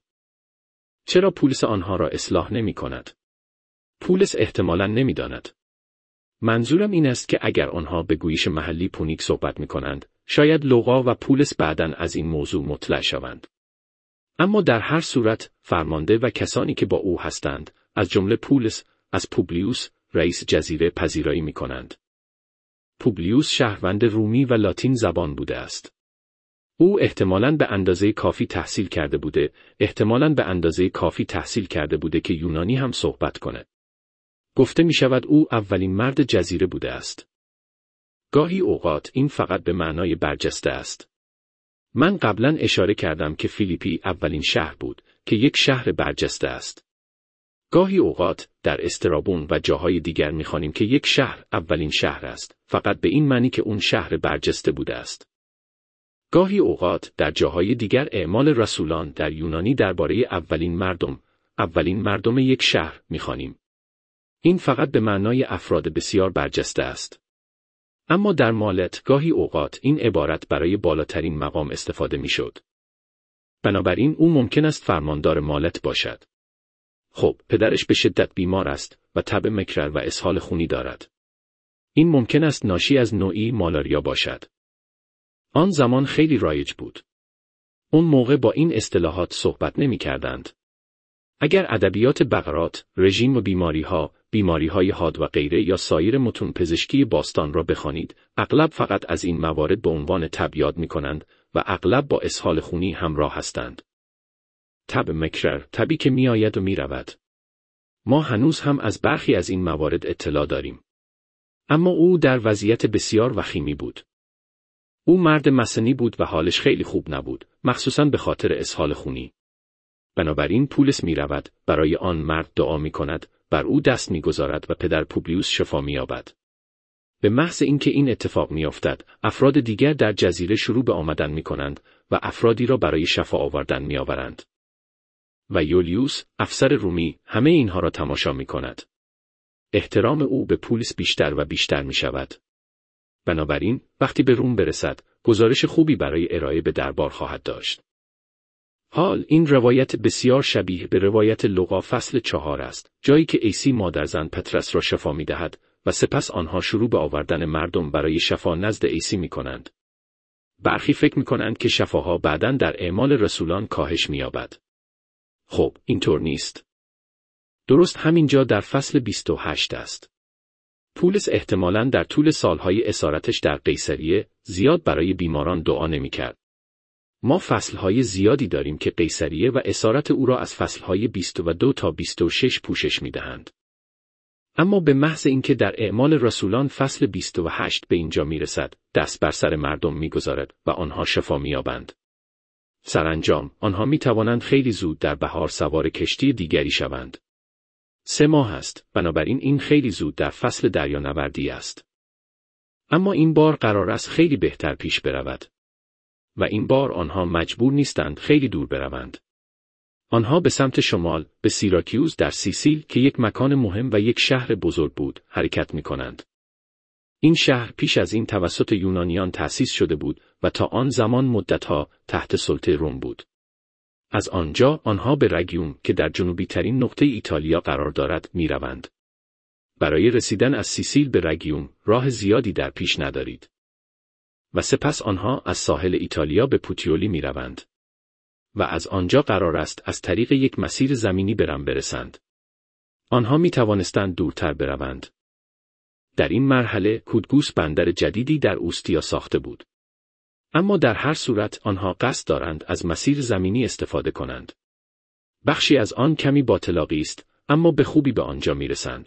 چرا پولس آنها را اصلاح نمی کند؟ پولس احتمالاً نمیداند. منظورم این است که اگر آنها به گویش محلی پونیک صحبت می کنند، شاید لوقا و پولس بعداً از این موضوع مطلع شوند. اما در هر صورت، فرمانده و کسانی که با او هستند، از جمله پولس، از پوبلیوس، رئیس جزیره پذیرایی می کنند. پوبلیوس شهروند رومی و لاتین زبان بوده است. او احتمالاً به اندازه کافی تحصیل کرده بوده، احتمالاً به اندازه کافی تحصیل کرده بوده که یونانی هم صحبت کند. گفته می شود او اولین مرد جزیره بوده است. گاهی اوقات این فقط به معنای برجسته است. من قبلا اشاره کردم که فیلیپی اولین شهر بود که یک شهر برجسته است. گاهی اوقات در استرابون و جاهای دیگر می خوانیم که یک شهر اولین شهر است، فقط به این معنی که اون شهر برجسته بوده است. گاهی اوقات در جاهای دیگر اعمال رسولان در یونانی درباره اولین مردم، اولین مردم یک شهر می خوانیم. این فقط به معنای افراد بسیار برجسته است. اما در مالت گاهی اوقات این عبارت برای بالاترین مقام استفاده می شد. بنابراین او ممکن است فرماندار مالت باشد. خب، پدرش به شدت بیمار است و تب مکرر و اسهال خونی دارد. این ممکن است ناشی از نوعی مالاریا باشد. آن زمان خیلی رایج بود. اون موقع با این اصطلاحات صحبت نمی کردند. اگر ادبیات بقرات، رژیم و بیماری‌ها، بیماری‌های حاد و غیره یا سایر متون پزشکی باستان را بخوانید، اغلب فقط از این موارد به عنوان تب یاد می‌کنند و اغلب با اسهال خونی همراه هستند. تب مکرر، تبی که می‌آید و می‌رود. ما هنوز هم از برخی از این موارد اطلاع داریم. اما او در وضعیت بسیار وخیمی بود. او مرد مسنی بود و حالش خیلی خوب نبود، مخصوصاً به خاطر اسهال خونی. بنابراین پولس می رود، برای آن مرد دعا می کند، بر او دست می گذارد و پدر پوبلیوس شفا می یابد. به محض اینکه این اتفاق می افتد، افراد دیگر در جزیره شروع به آمدن می کنند و افرادی را برای شفا آوردن می آورند. و یولیوس، افسر رومی، همه اینها را تماشا می کند. احترام او به پولس بیشتر و بیشتر می شود. بنابراین، وقتی به روم برسد، گزارش خوبی برای ارائه به دربار خواهد داشت. حال این روایت بسیار شبیه به روایت لوقا فصل چهار است، جایی که عیسی مادرزن پطرس را شفا می دهد و سپس آنها شروع به آوردن مردم برای شفا نزد عیسی می کنند. برخی فکر می کنند که شفاها بعداً در اعمال رسولان کاهش می یابد. خب، اینطور نیست. درست همینجا در فصل بیست و هشت است. پولس احتمالاً در طول سالهای اسارتش در قیصریه زیاد برای بیماران دعا نمی کرد. ما فصلهای زیادی داریم که قیصریه و اسارت او را از فصلهای بیست و دو تا بیست و شش پوشش می دهند. اما به محض اینکه در اعمال رسولان فصل بیست و هشت به اینجا می رسد، دست بر سر مردم می گذارد و آنها شفا می یابند. سرانجام، آنها می توانند خیلی زود در بهار سوار کشتی دیگری شوند. سه ماه است، بنابراین این خیلی زود در فصل دریانوردی است. اما این بار قرار است خیلی بهتر پیش برود. و این بار آنها مجبور نیستند خیلی دور بروند. آنها به سمت شمال، به سیراکیوس در سیسیل که یک مکان مهم و یک شهر بزرگ بود، حرکت می کنند. این شهر پیش از این توسط یونانیان تأسیس شده بود و تا آن زمان مدتها تحت سلطه روم بود. از آنجا آنها به رگیوم که در جنوبی ترین نقطه ایتالیا قرار دارد می روند. برای رسیدن از سیسیل به رگیوم راه زیادی در پیش ندارید. و سپس آنها از ساحل ایتالیا به پوتیولی می روند. و از آنجا قرار است از طریق یک مسیر زمینی به رم برسند. آنها می توانستند دورتر بروند. در این مرحله کودگوس بندر جدیدی در اوستیا ساخته بود. اما در هر صورت آنها قصد دارند از مسیر زمینی استفاده کنند. بخشی از آن کمی باطلاقی است، اما به خوبی به آنجا می رسند.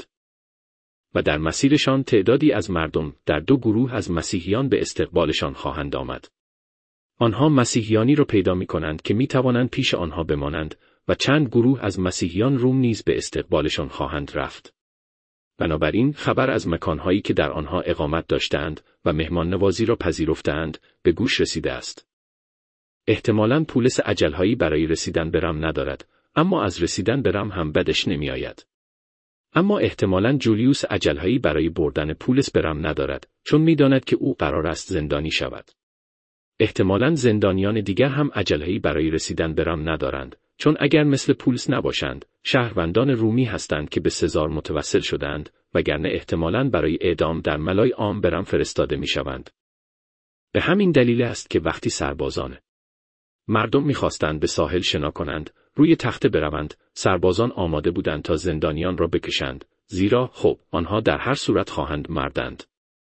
و در مسیرشان تعدادی از مردم در دو گروه از مسیحیان به استقبالشان خواهند آمد. آنها مسیحیانی را پیدا می کنند که می توانند پیش آنها بمانند و چند گروه از مسیحیان روم نیز به استقبالشان خواهند رفت. بنابراین خبر از مکانهایی که در آنها اقامت داشتند و مهمان نوازی را پذیرفتند به گوش رسیده است. احتمالاً پولس اجلهایی برای رسیدن به رم ندارد، اما از رسیدن به رم هم بدش نمی آید. اما احتمالاً جولیوس اجلهایی برای بردن پولس به رم ندارد، چون می داند که او قرار است زندانی شود. احتمالاً زندانیان دیگر هم اجلهایی برای رسیدن به رم ندارند، چون اگر مثل پولس نباشند، شهروندان رومی هستند که به سزار متوسل شدند، وگرنه احتمالاً برای اعدام در ملای عام به رم فرستاده می شوند. به همین دلیل است که وقتی سربازان مردم می‌خواستند به ساحل شنا کنند، روی تخته بروند، سربازان آماده بودند تا زندانیان را بکشند، زیرا خب آنها در هر صورت خواهند مردند.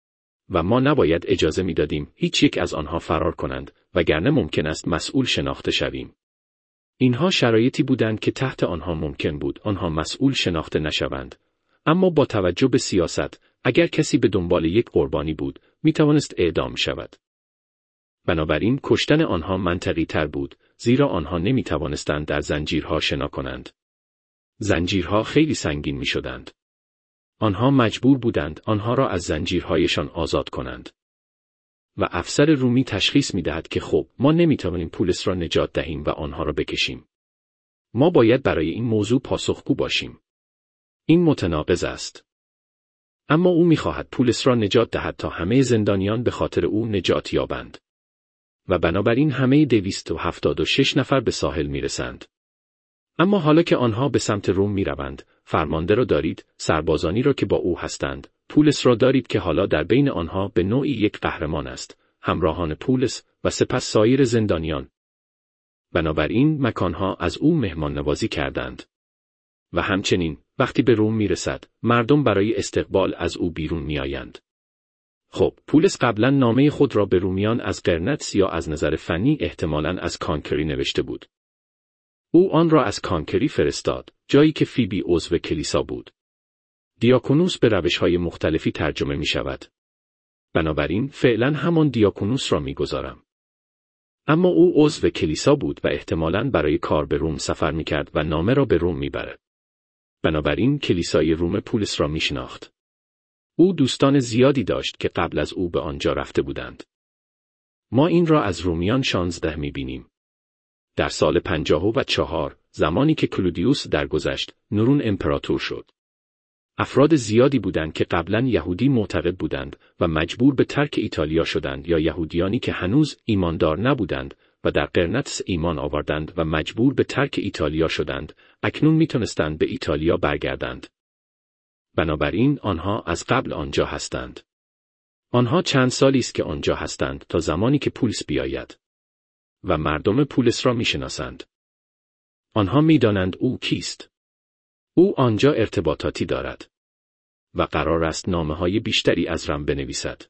و ما نباید اجازه می‌دادیم هیچ یک از آنها فرار کنند، وگرنه ممکن است مسئول شناخته شویم. اینها شرایطی بودند که تحت آنها ممکن بود آنها مسئول شناخته نشوند. اما با توجه به سیاست، اگر کسی به دنبال یک قربانی بود، می‌توانست اعدام شود. بنابراین کشتن آنها منطقی تر بود، زیرا آنها نمی توانستند در زنجیرها شنا کنند. زنجیرها خیلی سنگین می شدند. آنها مجبور بودند آنها را از زنجیرهایشان آزاد کنند. و افسر رومی تشخیص می دهد که خب ما نمی توانیم پولس را نجات دهیم و آنها را بکشیم. ما باید برای این موضوع پاسخگو باشیم. این متناقض است. اما او می خواهد پولس را نجات دهد تا همه زندانیان به خاطر او نجات یابند. و بنابراین همه دویست و هفتاد و شش نفر به ساحل می رسند. اما حالا که آنها به سمت روم می روند، فرمانده را دارید، سربازانی را که با او هستند، پولس را دارید که حالا در بین آنها به نوعی یک قهرمان است، همراهان پولس و سپس سایر زندانیان. بنابراین مکانها از او مهمان نوازی کردند. و همچنین وقتی به روم می رسد، مردم برای استقبال از او بیرون می آیند. خب، پولس قبلا نامه خود را به رومیان از قرنتس یا از نظر فنی احتمالاً از کانکری نوشته بود. او آن را از کانکری فرستاد، جایی که فیبی عضو کلیسا بود. دیاکونوس به روش‌های مختلفی ترجمه می شود. بنابراین فعلاً همان دیاکونوس را می گذارم. اما او عضو کلیسا بود و احتمالاً برای کار به روم سفر می کرد و نامه را به روم می برد. بنابراین کلیسای روم پولس را می شناخت. او دوستان زیادی داشت که قبل از او به آنجا رفته بودند. ما این را از رومیان شانزده می بینیم. در سال پنجاه و چهار، زمانی که کلودیوس درگذشت، نورون امپراتور شد. افراد زیادی بودند که قبلا یهودی معتقد بودند و مجبور به ترک ایتالیا شدند یا یهودیانی که هنوز ایماندار نبودند و در قرنتس ایمان آوردند و مجبور به ترک ایتالیا شدند، اکنون میتونستند به ایتالیا برگردند. بنابراین آنها از قبل آنجا هستند. آنها چند سالی است که آنجا هستند تا زمانی که پولس بیاید. و مردم پولس را میشناسند. آنها میدانند او کیست. او آنجا ارتباطاتی دارد. و قرار است نامه‌های بیشتری از رم بنویسد.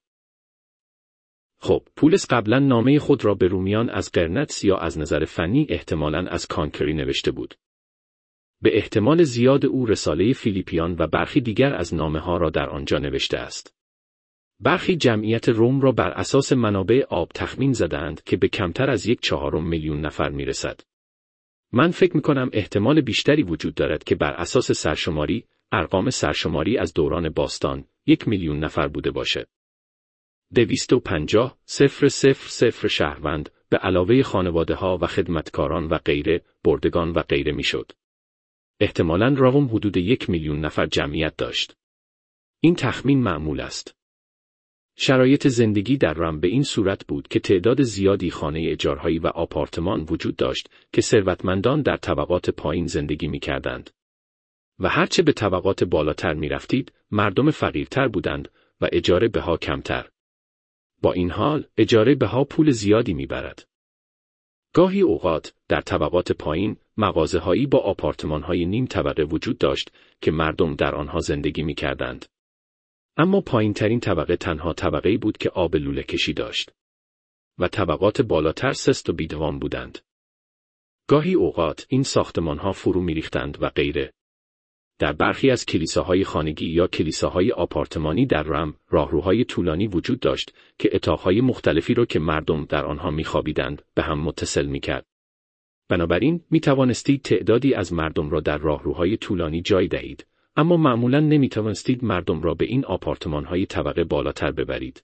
خب، پولس قبلا نامه خود را به رومیان از قرنتس یا از نظر فنی احتمالاً از کانکری نوشته بود. به احتمال زیاد او رساله فیلیپیان و برخی دیگر از نامه‌ها را در آنجا نوشته است. برخی جمعیت روم را بر اساس منابع آب تخمین زدند که به کمتر از یک چهارم میلیون نفر میرسد. من فکر می‌کنم احتمال بیشتری وجود دارد که بر اساس سرشماری، ارقام سرشماری از دوران باستان، یک میلیون نفر بوده باشد. دویست و پنجاه صفر صفر صفر شهروند به علاوه خانواده‌ها و خدمتکاران و غیره، بردگان و غیره میشد. احتمالاً روم حدود یک میلیون نفر جمعیت داشت. این تخمین معمول است. شرایط زندگی در رم به این صورت بود که تعداد زیادی خانه اجارهایی و آپارتمان وجود داشت که ثروتمندان در طبقات پایین زندگی می‌کردند. و هرچه به طبقات بالاتر می‌رفتید، مردم فقیرتر بودند و اجاره بها کمتر. با این حال، اجاره بها پول زیادی می‌برد. گاهی اوقات در طبقات پایین مغازه‌هایی با آپارتمان‌های نیم طبقه وجود داشت که مردم در آنها زندگی می‌کردند. اما پایین‌ترین طبقه تنها طبقه‌ای بود که آب لوله کشی داشت و طبقات بالاتر سست و بیدوام بودند. گاهی اوقات این ساختمان‌ها فرو می‌ریختند و غیره. در برخی از کلیساهای خانگی یا کلیساهای آپارتمانی در رم راهروهای طولانی وجود داشت که اتاقهای مختلفی را که مردم در آنها می‌خوابیدند به هم متصل می‌کرد. بنابراین می‌توانستید تعدادی از مردم را در راهروهای طولانی جای دهید، اما معمولاً نمی‌توانستید مردم را به این آپارتمان‌های طبقه بالاتر ببرید.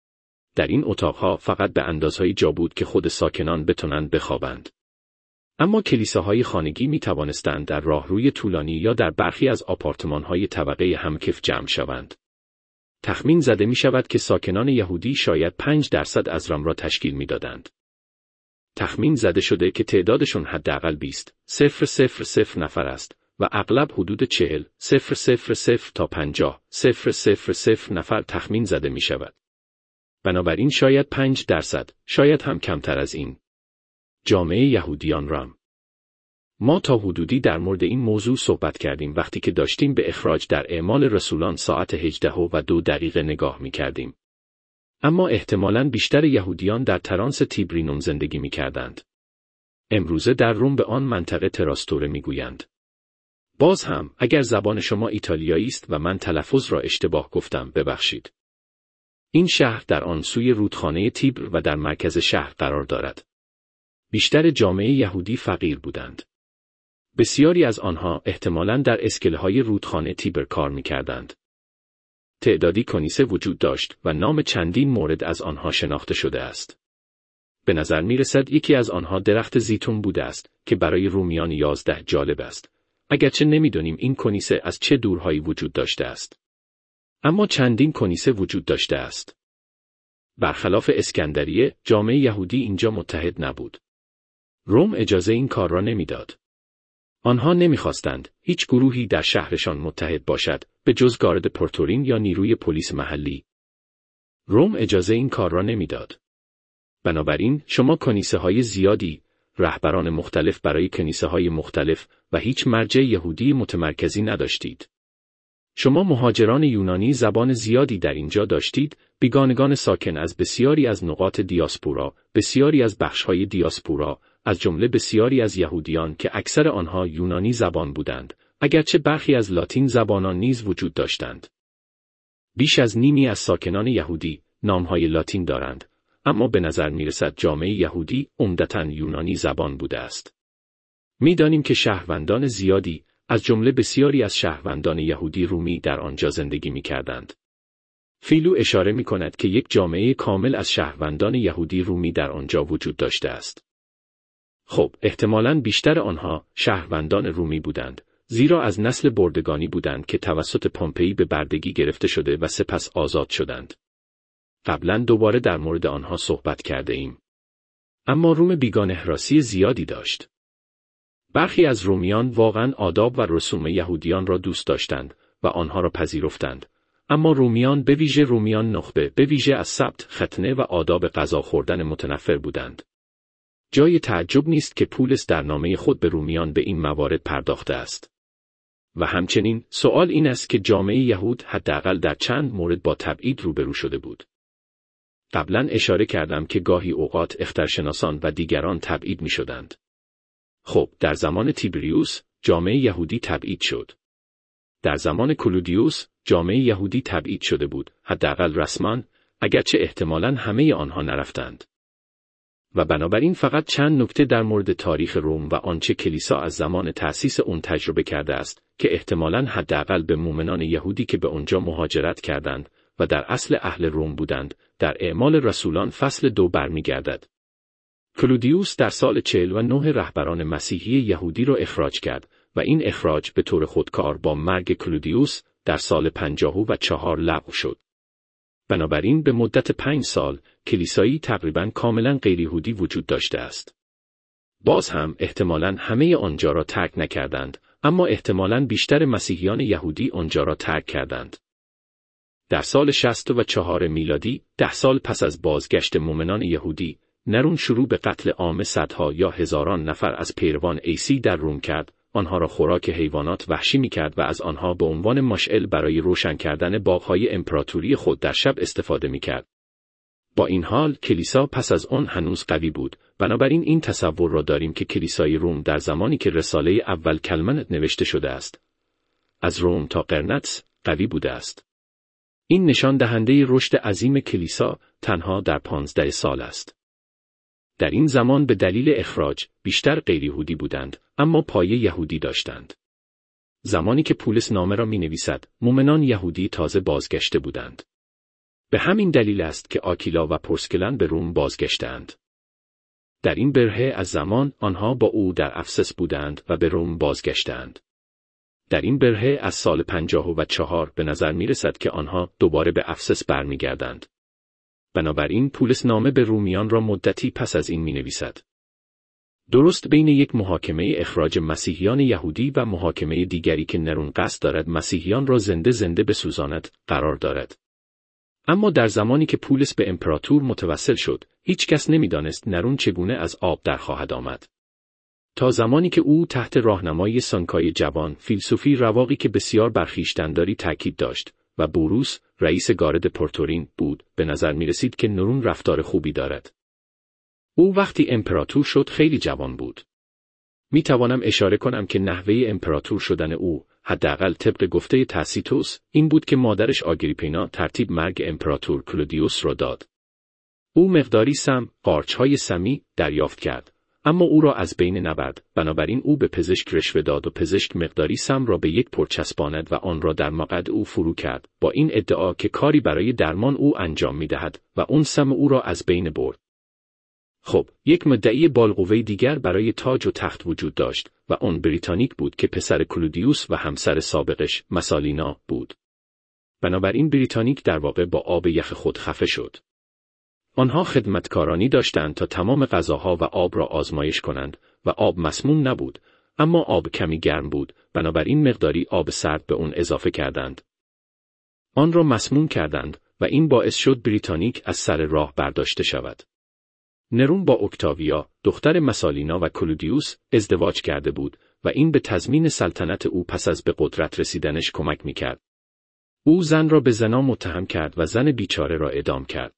در این اتاقها فقط به اندازه‌ای جا بود که خود ساکنان بتوانند بخوابند. اما کلیساهای خانگی می توانستند در راهروی طولانی یا در برخی از آپارتمان‌های طبقه همکف جمع شوند. تخمین زده می شود که ساکنان یهودی شاید پنج درصد از رم را تشکیل می دادند. تخمین زده شده که تعدادشون حداقل بیست صفر صفر صفر نفر است و اغلب حدود چهل صفر صفر صفر تا پنجاه صفر صفر صفر نفر تخمین زده می شود. بنابراین شاید پنج درصد، شاید هم کمتر از این. جامعه یهودیان رم. ما تا حدودی در مورد این موضوع صحبت کردیم وقتی که داشتیم به اخراج در اعمال رسولان ساعت هجده و دو دقیقه نگاه می کردیم. اما احتمالاً بیشتر یهودیان در ترانس تیبرینوم زندگی می کردند. امروزه در روم به آن منطقه تراستوره می گویند. باز هم اگر زبان شما ایتالیایی است و من تلفظ را اشتباه گفتم ببخشید. این شهر در آن سوی رودخانه تیبر و در مرکز شهر قرار دارد. بیشتر جامعه یهودی فقیر بودند. بسیاری از آنها احتمالاً در اسکله‌های رودخانه تیبر کار می‌کردند. تعدادی کنیسه وجود داشت و نام چندین مورد از آنها شناخته شده است. به نظر می‌رسد یکی از آنها درخت زیتون بوده است که برای رومیان یازده جالب است. اگرچه نمی‌دانیم این کنیسه از چه دورهایی وجود داشته است. اما چندین کنیسه وجود داشته است. برخلاف اسکندریه، جامعه یهودی اینجا متحد نبود. روم اجازه این کار را نمیداد. آنها نمیخواستند هیچ گروهی در شهرشان متحد باشد به جز گارد پرتورین یا نیروی پلیس محلی. روم اجازه این کار را نمیداد. بنابراین شما کنیسه های زیادی، رهبران مختلف برای کنیسه های مختلف و هیچ مرجع یهودی متمرکزی نداشتید. شما مهاجران یونانی زبان زیادی در اینجا داشتید، بیگانگان ساکن از بسیاری از نقاط دیاسپورا، بسیاری از بخش‌های دیاسپورا، از جمله بسیاری از یهودیان که اکثر آنها یونانی زبان بودند، اگرچه برخی از لاتین زبانان نیز وجود داشتند. بیش از نیمی از ساکنان یهودی نام‌های لاتین دارند، اما به نظر می‌رسد جامعه یهودی عمدتاً یونانی زبان بوده است. می‌دانیم که شهروندان زیادی از جمله بسیاری از شهروندان یهودی رومی در آنجا زندگی می‌کردند. فیلو اشاره می‌کند که یک جامعه کامل از شهروندان یهودی رومی در آنجا وجود داشته است. خب، احتمالاً بیشتر آنها شهروندان رومی بودند، زیرا از نسل بردگانی بودند که توسط پومپئی به بردگی گرفته شده و سپس آزاد شدند. قبلاً دوباره در مورد آنها صحبت کرده ایم. اما روم بیگانه‌راسی زیادی داشت. برخی از رومیان واقعاً آداب و رسوم یهودیان را دوست داشتند و آنها را پذیرفتند، اما رومیان به ویژه رومیان نخبه به ویژه از سبت، ختنه و آداب غذا خوردن متنفر بودند. جای تعجب نیست که پولس در نامه خود به رومیان به این موارد پرداخته است. و همچنین سوال این است که جامعه یهود حداقل در چند مورد با تبعید روبرو شده بود. قبلا اشاره کردم که گاهی اوقات اخترشناسان و دیگران تبعید می شدند. خب، در زمان تیبریوس جامعه یهودی تبعید شد. در زمان کلودیوس جامعه یهودی تبعید شده بود، حداقل رسما، اگرچه احتمالاً همه آنها نرفتند. و بنابراین فقط چند نکته در مورد تاریخ روم و آنچه کلیسا از زمان تأسیس اون تجربه کرده است که احتمالاً حداقل به مؤمنان یهودی که به آنجا مهاجرت کردند و در اصل اهل روم بودند در اعمال رسولان فصل دو برمیگردد. کلودیوس در سال چهل و نه رهبران مسیحی یهودی را اخراج کرد و این اخراج به طور خودکار با مرگ کلودیوس در سال پنجاه و چهار لغو شد. بنابراین به مدت پنج سال کلیسایی تقریباً کاملاً غیر یهودی وجود داشته است. باز هم احتمالاً همه آنجا را ترک نکردند، اما احتمالاً بیشتر مسیحیان یهودی آنجا را ترک کردند. در سال شصت و چهار میلادی، ده سال پس از بازگشت مؤمنان یهودی، نرون شروع به قتل عام صدها یا هزاران نفر از پیروان ایسی در روم کرد، آنها را خوراک حیوانات وحشی می‌کرد و از آنها به عنوان مشعل برای روشن کردن باغ‌های امپراتوری خود در شب استفاده می‌کرد. با این حال کلیسا پس از آن هنوز قوی بود، بنابراین این تصور را داریم که کلیسای روم در زمانی که رساله اول کلمنت نوشته شده است، از روم تا قرنطس قوی بوده است. این نشان دهنده رشد عظیم کلیسا تنها در پانزده سال است. در این زمان به دلیل اخراج بیشتر غیر یهودی بودند، اما پایه یهودی داشتند. زمانی که پولس نامه را می نویسد، مؤمنان یهودی تازه بازگشته بودند. به همین دلیل است که آکیلا و پرسکلن به روم بازگشتند. در این برهه از زمان آنها با او در افسس بودند و به روم بازگشتند. در این برهه از سال پنجاه و چهار به نظر می رسد که آنها دوباره به افسس برمیگردند. بنابراین پولس نامه به رومیان را مدتی پس از این می نویسد. درست بین یک محاکمه اخراج مسیحیان یهودی و محاکمه دیگری که نرون قصد دارد مسیحیان را زنده زنده بسوزاند قرار دارد. اما در زمانی که پولس به امپراتور متوسل شد، هیچ کس نمی دانست نرون چگونه از آب در خواهد آمد. تا زمانی که او تحت راهنمایی سانکای جوان، فیلسوفی رواقی که بسیار بر خویشتن‌داری تاکید داشت، و بوروس، رئیس گارد پورتورین بود، به نظر می رسید که نرون رفتار خوبی دارد. او وقتی امپراتور شد خیلی جوان بود. می توانم اشاره کنم که نحوه امپراتور شدن او، حداقل طبق گفته تاسیتوس، این بود که مادرش آگریپینا ترتیب مرگ امپراتور کلودیوس را داد. او مقداری سم، قارچ‌های سمی، دریافت کرد، اما او را از بین نبرد، بنابراین او به پزشک رشوه داد و پزشک مقداری سم را به یک پر چسباند و آن را در مقعد او فرو کرد، با این ادعا که کاری برای درمان او انجام می دهد و اون سم او را از بین برد. خب، یک مدعی بالقوه دیگر برای تاج و تخت وجود داشت و آن بریتانیک بود که پسر کلودیوس و همسر سابقش مسالینا بود. بنابراین بریتانیک در واقع با آب یخ خود خفه شد. آنها خدمتکارانی داشتند تا تمام غذاها و آب را آزمایش کنند و آب مسموم نبود، اما آب کمی گرم بود، بنابراین مقداری آب سرد به اون اضافه کردند. آن را مسموم کردند و این باعث شد بریتانیک از سر راه برداشته شود. نرون با اکتاویا، دختر مسالینا و کلودیوس، ازدواج کرده بود و این به تضمین سلطنت او پس از به قدرت رسیدنش کمک میکرد. او زن را به زنا متهم کرد و زن بیچاره را اعدام کرد.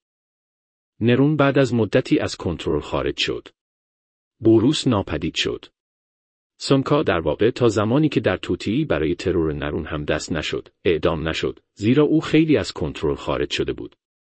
نرون بعد از مدتی از کنترل خارج شد. بوروس ناپدید شد. سونکا در واقع تا زمانی که در توطئه‌ای برای ترور نرون هم دست نشد، اعدام نشد، زیرا او خیلی از کنترل خارج شده بود.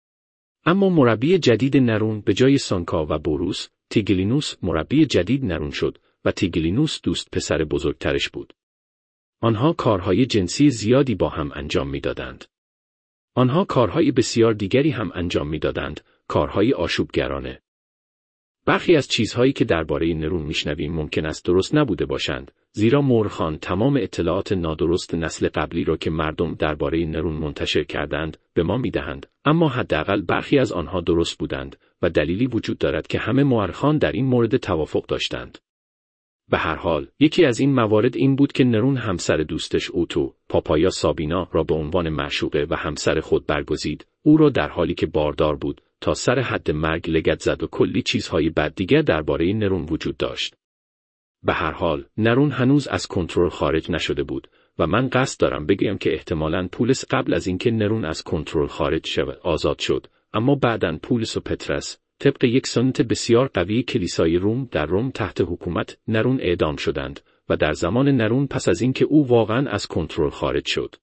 اما مربی جدید نرون به جای سونکا و بوروس، تیگلینوس مربی جدید نرون شد و تیگلینوس دوست پسر بزرگترش بود. آنها کارهای جنسی زیادی با هم انجام میدادند. آنها کارهای بسیار دیگری هم انجام میدادند، کارهای آشوبگرانه. برخی از چیزهایی که درباره نرون میشنویم ممکن است درست نبوده باشند، زیرا مورخان تمام اطلاعات نادرست نسل قبلی را که مردم درباره نرون منتشر کردند به ما میدهند، اما حداقل برخی از آنها درست بودند و دلیلی وجود دارد که همه مورخان در این مورد توافق داشتند. به هر حال، یکی از این موارد این بود که نرون همسر دوستش اوتو، پاپایا سابینا را به عنوان معشوقه و همسر خود برگزید، او را در حالی که باردار بود تا سر حد مرگ لگد زد و کلی چیزهای بد دیگر درباره نرون وجود داشت. به هر حال، نرون هنوز از کنترل خارج نشده بود و من قصد دارم بگم که احتمالاً پولس قبل از اینکه نرون از کنترل خارج شود آزاد شد، اما بعداً پولس و پترس طبق یک سنت بسیار قوی کلیسای روم در روم تحت حکومت نرون اعدام شدند و در زمان نرون پس از اینکه او واقعاً از کنترل خارج شد.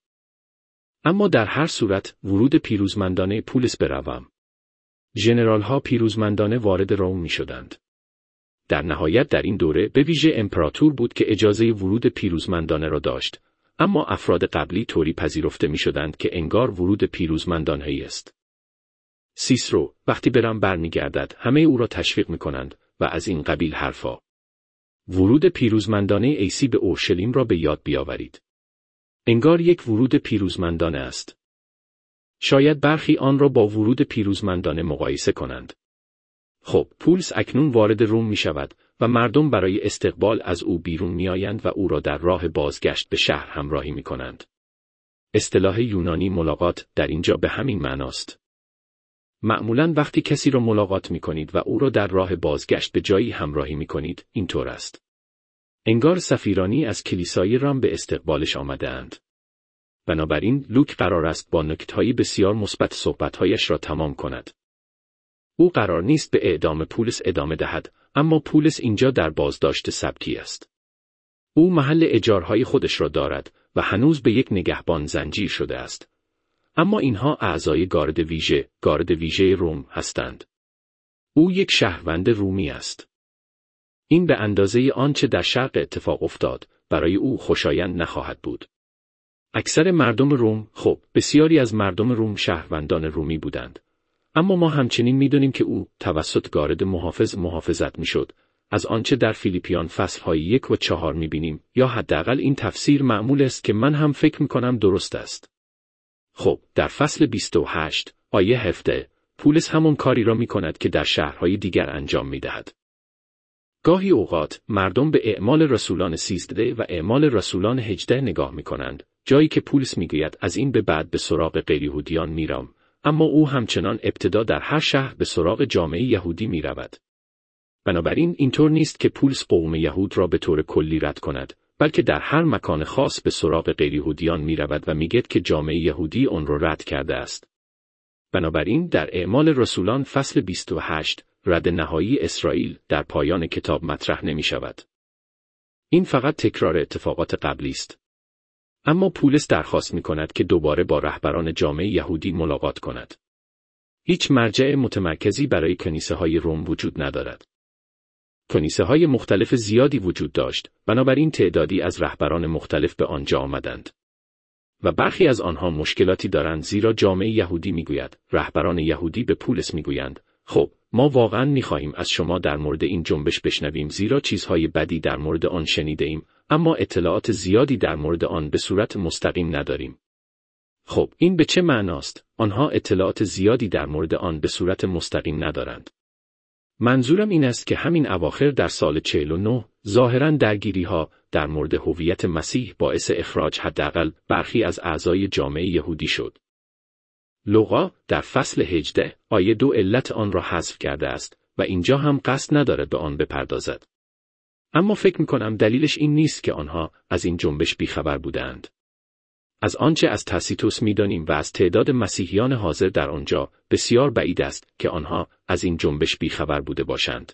اما در هر صورت ورود پیروزمندانه پولس به روم. ژنرال ها پیروزمندانه وارد روم می شدند. در نهایت در این دوره به ویژه امپراتور بود که اجازه ورود پیروزمندانه را داشت، اما افراد قبلی طوری پذیرفته می شدند که انگار ورود پیروزمندانه است. سیسرو وقتی برم برمیگردد همه او را تشویق می کنند و از این قبیل حرفا. ورود پیروزمندانه ایسی به اورشلیم را به یاد بیاورید. انگار یک ورود پیروزمندانه است. شاید برخی آن را با ورود پیروزمندانه مقایسه کنند. خب، پولس اکنون وارد روم می شود و مردم برای استقبال از او بیرون می آیند و او را در راه بازگشت به شهر همراهی می کنند. اصطلاح یونانی ملاقات در اینجا به همین معناست. معمولاً وقتی کسی را ملاقات می کنید و او را در راه بازگشت به جایی همراهی می کنید، اینطور است. انگار سفیرانی از کلیسای رام به استقبالش آمده‌اند. بنابراین لوک قرار است با نکته‌های بسیار مثبت صحبت‌هایش را تمام کند. او قرار نیست به اعدام پولس ادامه دهد، اما پولس اینجا در بازداشت سبکی است. او محل اجارهای خودش را دارد و هنوز به یک نگهبان زنجیر شده است. اما اینها اعضای گارد ویژه، گارد ویژه روم هستند. او یک شهروند رومی است. این به اندازه آنچه در شرق اتفاق افتاد، برای او خوشایند نخواهد بود. اکثر مردم روم، خب، بسیاری از مردم روم شهروندان رومی بودند. اما ما همچنین می‌دانیم که او توسط گارد محافظ محافظت می‌شد، از آنچه در فیلیپیان فصل‌های یک و چهار می‌بینیم، یا حداقل این تفسیر معمول است که من هم فکر می‌کنم درست است. خب، در فصل بیست و هشت، آیه هفده، پولس همون کاری را می‌کند که در شهرهای دیگر انجام می‌دهد. گاهی اوقات مردم به اعمال رسولان سیزده و اعمال رسولان هجده نگاه می‌کنند، جایی که پولس می‌گوید از این به بعد به سراغ غیریهودیان می‌روم، اما او همچنان ابتدا در هر شهر به سراغ جامعه یهودی می‌رود. بنابراین اینطور نیست که پولس قوم یهود را به طور کلی رد کند، بلکه در هر مکان خاص به سراغ غیریهودیان می‌رود و می‌گوید که جامعه یهودی آن را رد کرده است. بنابراین در اعمال رسولان فصل بیست و هشت، رد نهایی اسرائیل در پایان کتاب مطرح نمی‌شود. این فقط تکرار اتفاقات قبلی است. اما پولس درخواست می‌کند که دوباره با رهبران جامعه یهودی ملاقات کند. هیچ مرجع متمرکزی برای کنیسه‌های روم وجود ندارد. کنیسه‌های مختلف زیادی وجود داشت، بنابراین تعدادی از رهبران مختلف به آنجا آمدند. و برخی از آنها مشکلاتی دارند زیرا جامعه یهودی می‌گوید، رهبران یهودی به پولس می‌گویند، خب، ما واقعاً می‌خواهیم از شما در مورد این جنبش بشنویم زیرا چیزهای بدی در مورد آن شنیده‌ایم، اما اطلاعات زیادی در مورد آن به صورت مستقیم نداریم. خب، این به چه معناست؟ آنها اطلاعات زیادی در مورد آن به صورت مستقیم ندارند. منظورم این است که همین اواخر در سال چهل و نه، ظاهراً درگیری‌ها در مورد هویت مسیح باعث اخراج حداقل برخی از اعضای جامعه یهودی شد. لوقا در فصل هجده آیه دو علت آن را حذف کرده است و اینجا هم قصد ندارد به آن بپردازد. اما فکر می‌کنم دلیلش این نیست که آنها از این جنبش بیخبر بودند. از آنچه از تاسیتوس می‌دانیم و از تعداد مسیحیان حاضر در آنجا بسیار بعید است که آنها از این جنبش بیخبر بوده باشند.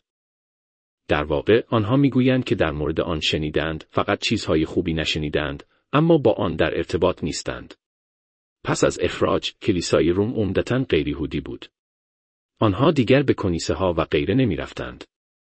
در واقع آنها می‌گویند که در مورد آن شنیدند، فقط چیزهای خوبی نشنیدند، اما با آن در ارتباط نیستند. پس از اخراج، کلیسای روم عمدتاً غیریهودی بود. آنها دیگر به کنیسه‌ها و غیره نمی‌رفتند.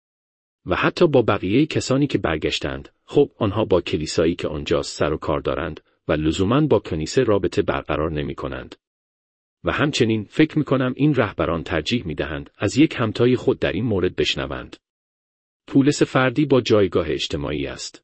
و حتی با بقیه کسانی که برگشتند، خب آنها با کلیسایی که آنجا سر و کار دارند و لزوماً با کنیسه رابطه برقرار نمی‌کنند. و همچنین فکر می‌کنم این رهبران ترجیح می‌دهند از یک همتای خود در این مورد بشنوند. پولس فردی با جایگاه اجتماعی است.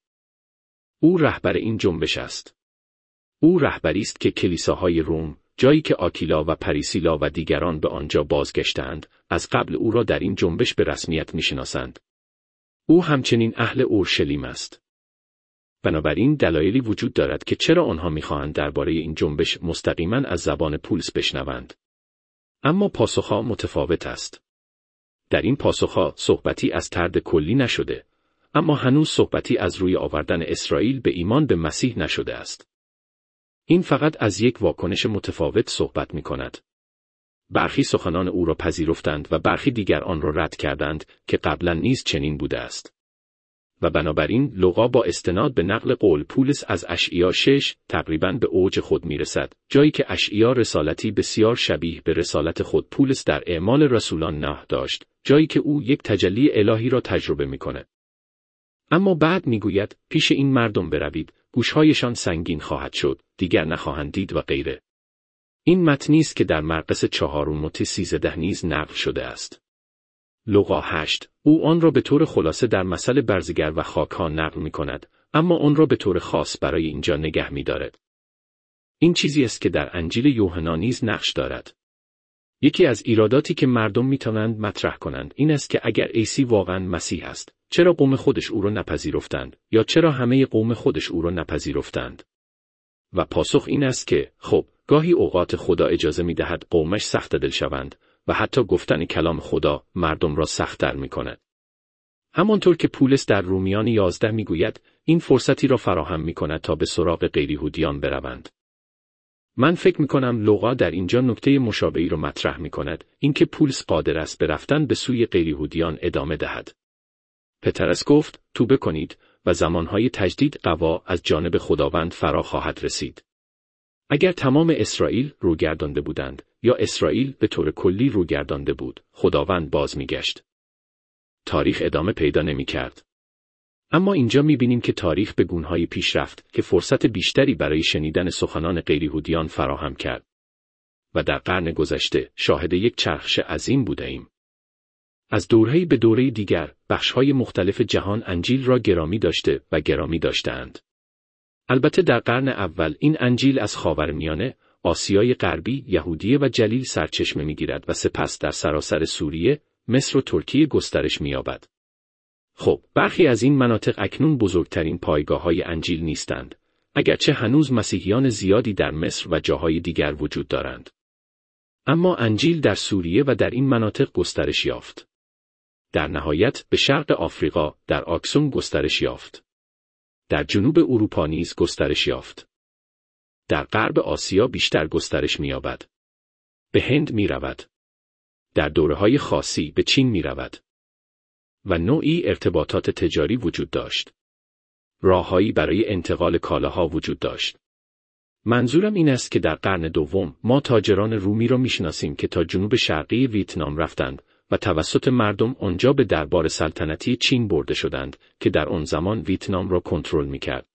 او رهبر این جنبش است. او رهبری است که کلیساهای روم، جایی که آکیلا و پریسیلا و دیگران به آنجا بازگشتند، از قبل او را در این جنبش به رسمیت می‌شناسند. او همچنین اهل اورشلیم است. بنابراین دلایلی وجود دارد که چرا آنها می‌خواهند درباره این جنبش مستقیما از زبان پولس بشنوند. اما پاسخها متفاوت است. در این پاسخها صحبتی از طرد کلی نشده، اما هنوز صحبتی از روی آوردن اسرائیل به ایمان به مسیح نشده است. این فقط از یک واکنش متفاوت صحبت می‌کند. برخی سخنان او را پذیرفتند و برخی دیگر آن را رد کردند که قبلا نیز چنین بوده است. و بنابراین لوقا با استناد به نقل قول پولس از اشعیا شش تقریباً به اوج خود میرسد، جایی که اشعیا رسالتی بسیار شبیه به رسالت خود پولس در اعمال رسولان نه داشت، جایی که او یک تجلی الهی را تجربه میکنه. اما بعد میگوید پیش این مردم بروید، گوشهایشان سنگین خواهد شد، دیگر نخواهند دید و غیره. این متنی است که در مرقس چهارم متی سیزده نیز نقل شده است. لوقا هشت، او آن را به طور خلاصه در مثل برزگر و خاک‌ها نقل می‌کند، اما آن را به طور خاص برای اینجا نگه می‌دارد. این چیزی است که در انجیل یوحنا نیز نقش دارد. یکی از ایراداتی که مردم می‌توانند مطرح کنند این است که اگر عیسی واقعاً مسیح است، چرا قوم خودش او را نپذیرفتند، یا چرا همه قوم خودش او را نپذیرفتند؟ و پاسخ این است که، خب، گاهی اوقات خدا اجازه می‌دهد قومش سخت دل شوند، و حتی گفتن کلام خدا مردم را سخت‌تر می‌کند. همانطور که پولس در رومیان یازده میگوید این فرصتی را فراهم می‌کند تا به سراغ غیریهودیان بروند. من فکر می‌کنم لوقا در اینجا نکته مشابهی را مطرح می‌کند، اینکه پولس قادر است به رفتن به سوی غیریهودیان ادامه دهد. پترس گفت توبه کنید و زمانهای تجدید قوا از جانب خداوند فرا خواهد رسید. اگر تمام اسرائیل روگردانده بودند یا اسرائیل به طور کلی روگردانده بود، خداوند باز میگشت. تاریخ ادامه پیدا نمی‌کرد. اما اینجا می‌بینیم که تاریخ به گونه‌های پیش رفت که فرصت بیشتری برای شنیدن سخنان غیریهودیان فراهم کرد. و در قرن گذشته شاهد یک چرخش عظیم بودیم. از دوره‌ای به دوره دیگر، بخش‌های مختلف جهان انجیل را گرامی داشته و گرامی داشتند. البته در قرن اول این انجیل از خاورمیانه، آسیای غربی، یهودیه و جلیل سرچشمه می‌گیرد و سپس در سراسر سوریه، مصر و ترکیه گسترش می‌یابد. خب، برخی از این مناطق اکنون بزرگترین پایگاه‌های انجیل نیستند، اگرچه هنوز مسیحیان زیادی در مصر و جاهای دیگر وجود دارند. اما انجیل در سوریه و در این مناطق گسترش یافت. در نهایت به شرق آفریقا، در آکسوم گسترش یافت. در جنوب اروپا نیز گسترش یافت. در غرب آسیا بیشتر گسترش می‌یابد. به هند می‌رود. در دوره‌های خاصی به چین می‌رود. و نوعی ارتباطات تجاری وجود داشت. راههایی برای انتقال کالاها وجود داشت. منظورم این است که در قرن دوم ما تاجران رومی را می‌شناسیم که تا جنوب شرقی ویتنام رفتند و توسط مردم آنجا به دربار سلطنتی چین برده شدند که در آن زمان ویتنام را کنترل می‌کرد.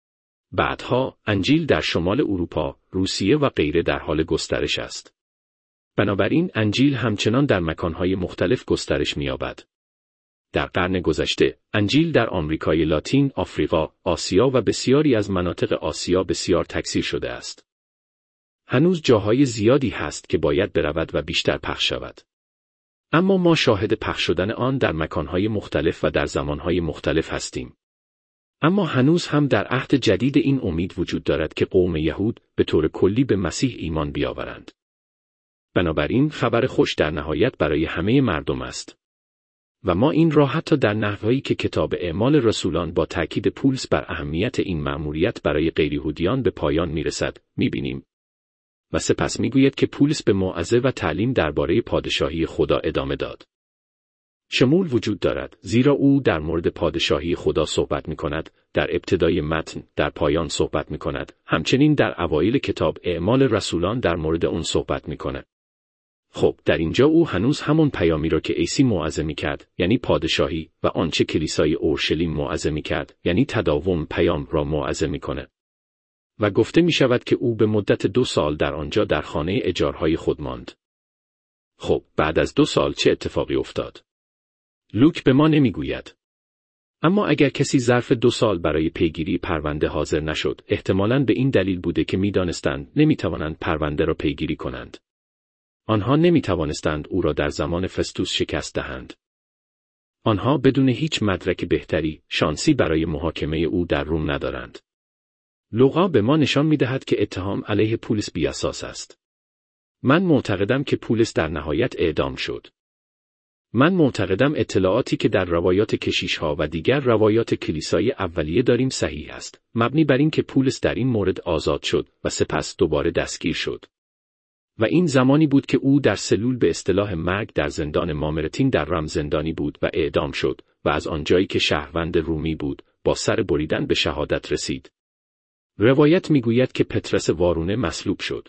بعدها انجیل در شمال اروپا، روسیه و غیره در حال گسترش است. بنابراین انجیل همچنان در مکانهای مختلف گسترش می‌یابد. در قرن گذشته، انجیل در آمریکای لاتین، آفریقا، آسیا و بسیاری از مناطق آسیا بسیار تکثیر شده است. هنوز جاهای زیادی هست که باید برود و بیشتر پخش شود. اما ما شاهد پخش شدن آن در مکانهای مختلف و در زمانهای مختلف هستیم. اما هنوز هم در عهد جدید این امید وجود دارد که قوم یهود به طور کلی به مسیح ایمان بیاورند. بنابراین خبر خوش در نهایت برای همه مردم است. و ما این را حتی در نحوهایی که کتاب اعمال رسولان با تأکید پولس بر اهمیت این مأموریت برای غیریهودیان به پایان میرسد، میبینیم. و سپس میگوید که پولس به موعظه و تعلیم درباره پادشاهی خدا ادامه داد. شمول وجود دارد، زیرا او در مورد پادشاهی خدا صحبت میکند، در ابتدای متن، در پایان صحبت میکند، همچنین در اوایل کتاب اعمال رسولان در مورد اون صحبت میکند. خب، در اینجا او هنوز همون پیامی را که عیسی موعظه میکرد، یعنی پادشاهی، و آنچه کلیسای اورشلیم موعظه میکرد، یعنی تداوم پیام را موعظه میکنه. و گفته میشود که او به مدت دو سال در آنجا در خانه اجارهای خود ماند. خب، بعد از دو سال چه اتفاقی افتاد؟ لوک به ما نمیگوید. اما اگر کسی ظرف دو سال برای پیگیری پرونده حاضر نشد، احتمالاً به این دلیل بوده که میدانستند نمیتوانند پرونده را پیگیری کنند. آنها نمی توانستند او را در زمان فستوس شکست دهند. آنها بدون هیچ مدرک بهتری، شانسی برای محاکمه او در روم ندارند. لوقا به ما نشان می دهد که اتهام علیه پولس بی‌اساس است. من معتقدم که پولس در نهایت اعدام شد. من معتقدم اطلاعاتی که در روایات کشیش‌ها و دیگر روایات کلیسای اولیه داریم صحیح است، مبنی بر این که پولس در این مورد آزاد شد و سپس دوباره دستگیر شد. و این زمانی بود که او در سلول به اصطلاح مرگ در زندان مامرتین در رم زندانی بود و اعدام شد و از آنجایی که شهروند رومی بود با سر بریدن به شهادت رسید. روایت میگوید که پطرس وارونه مصلوب شد.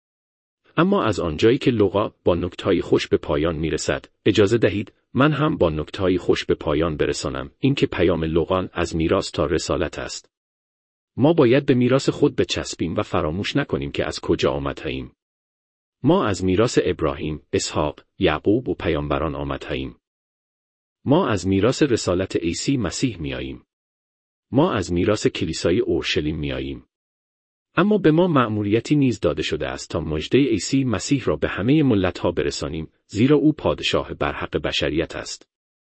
اما از آنجایی که لوقا با نکته‌های خوش به پایان میرسد، اجازه دهید من هم با نکته‌های خوش به پایان برسانم، این که پیام لوقا از میراث تا رسالت است. ما باید به میراث خود بچسبیم و فراموش نکنیم که از کجا آمده‌ایم. ما از میراث ابراهیم، اسحاق، یعقوب و پیامبران آمده‌ایم. ما از میراث رسالت عیسی مسیح میاییم. ما از میراث کلیسای اورشلیم میاییم. اما به ما مأموریتی نیز داده شده است تا مژده عیسی مسیح را به همه ملت‌ها برسانیم، زیرا او پادشاه برحق بشریت است.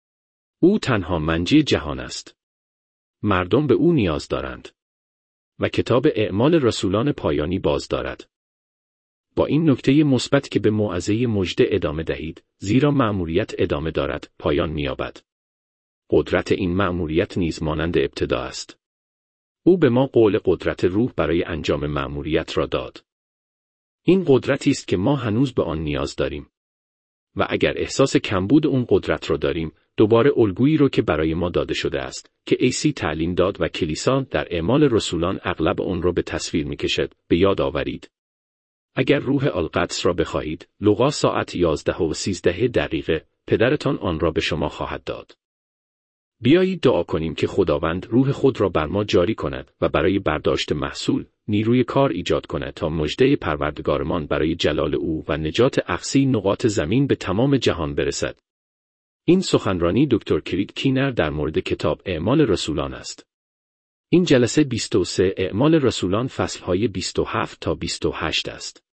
او تنها منجی جهان است. مردم به او نیاز دارند. و کتاب اعمال رسولان پایانی باز دارد. با این نکته مثبت که به موعظه مژده ادامه دهید، زیرا مأموریت ادامه دارد، پایان می‌یابد. قدرت این مأموریت نیز مانند ابتدا است. او به ما قول قدرت روح برای انجام مأموریت را داد. این قدرتی است که ما هنوز به آن نیاز داریم. و اگر احساس کمبود اون قدرت را داریم، دوباره الگویی رو که برای ما داده شده است، که ایسی تعلیم داد و کلیسا در اعمال رسولان اغلب اون را به تصویر می‌کشد، به یاد آورید. اگر روح القدس را بخواهید، لوقا ساعت یازده و سیزده دقیقه، پدرتان آن را به شما خواهد داد. بیایید دعا کنیم که خداوند روح خود را بر ما جاری کند و برای برداشت محصول، نیروی کار ایجاد کند تا مژده پروردگارمان برای جلال او و نجات اقصی نقاط زمین به تمام جهان برسد. این سخنرانی دکتر کریگ کینر در مورد کتاب اعمال رسولان است. این جلسه بیست و سه اعمال رسولان فصلهای بیست و هفت تا بیست و هشت است.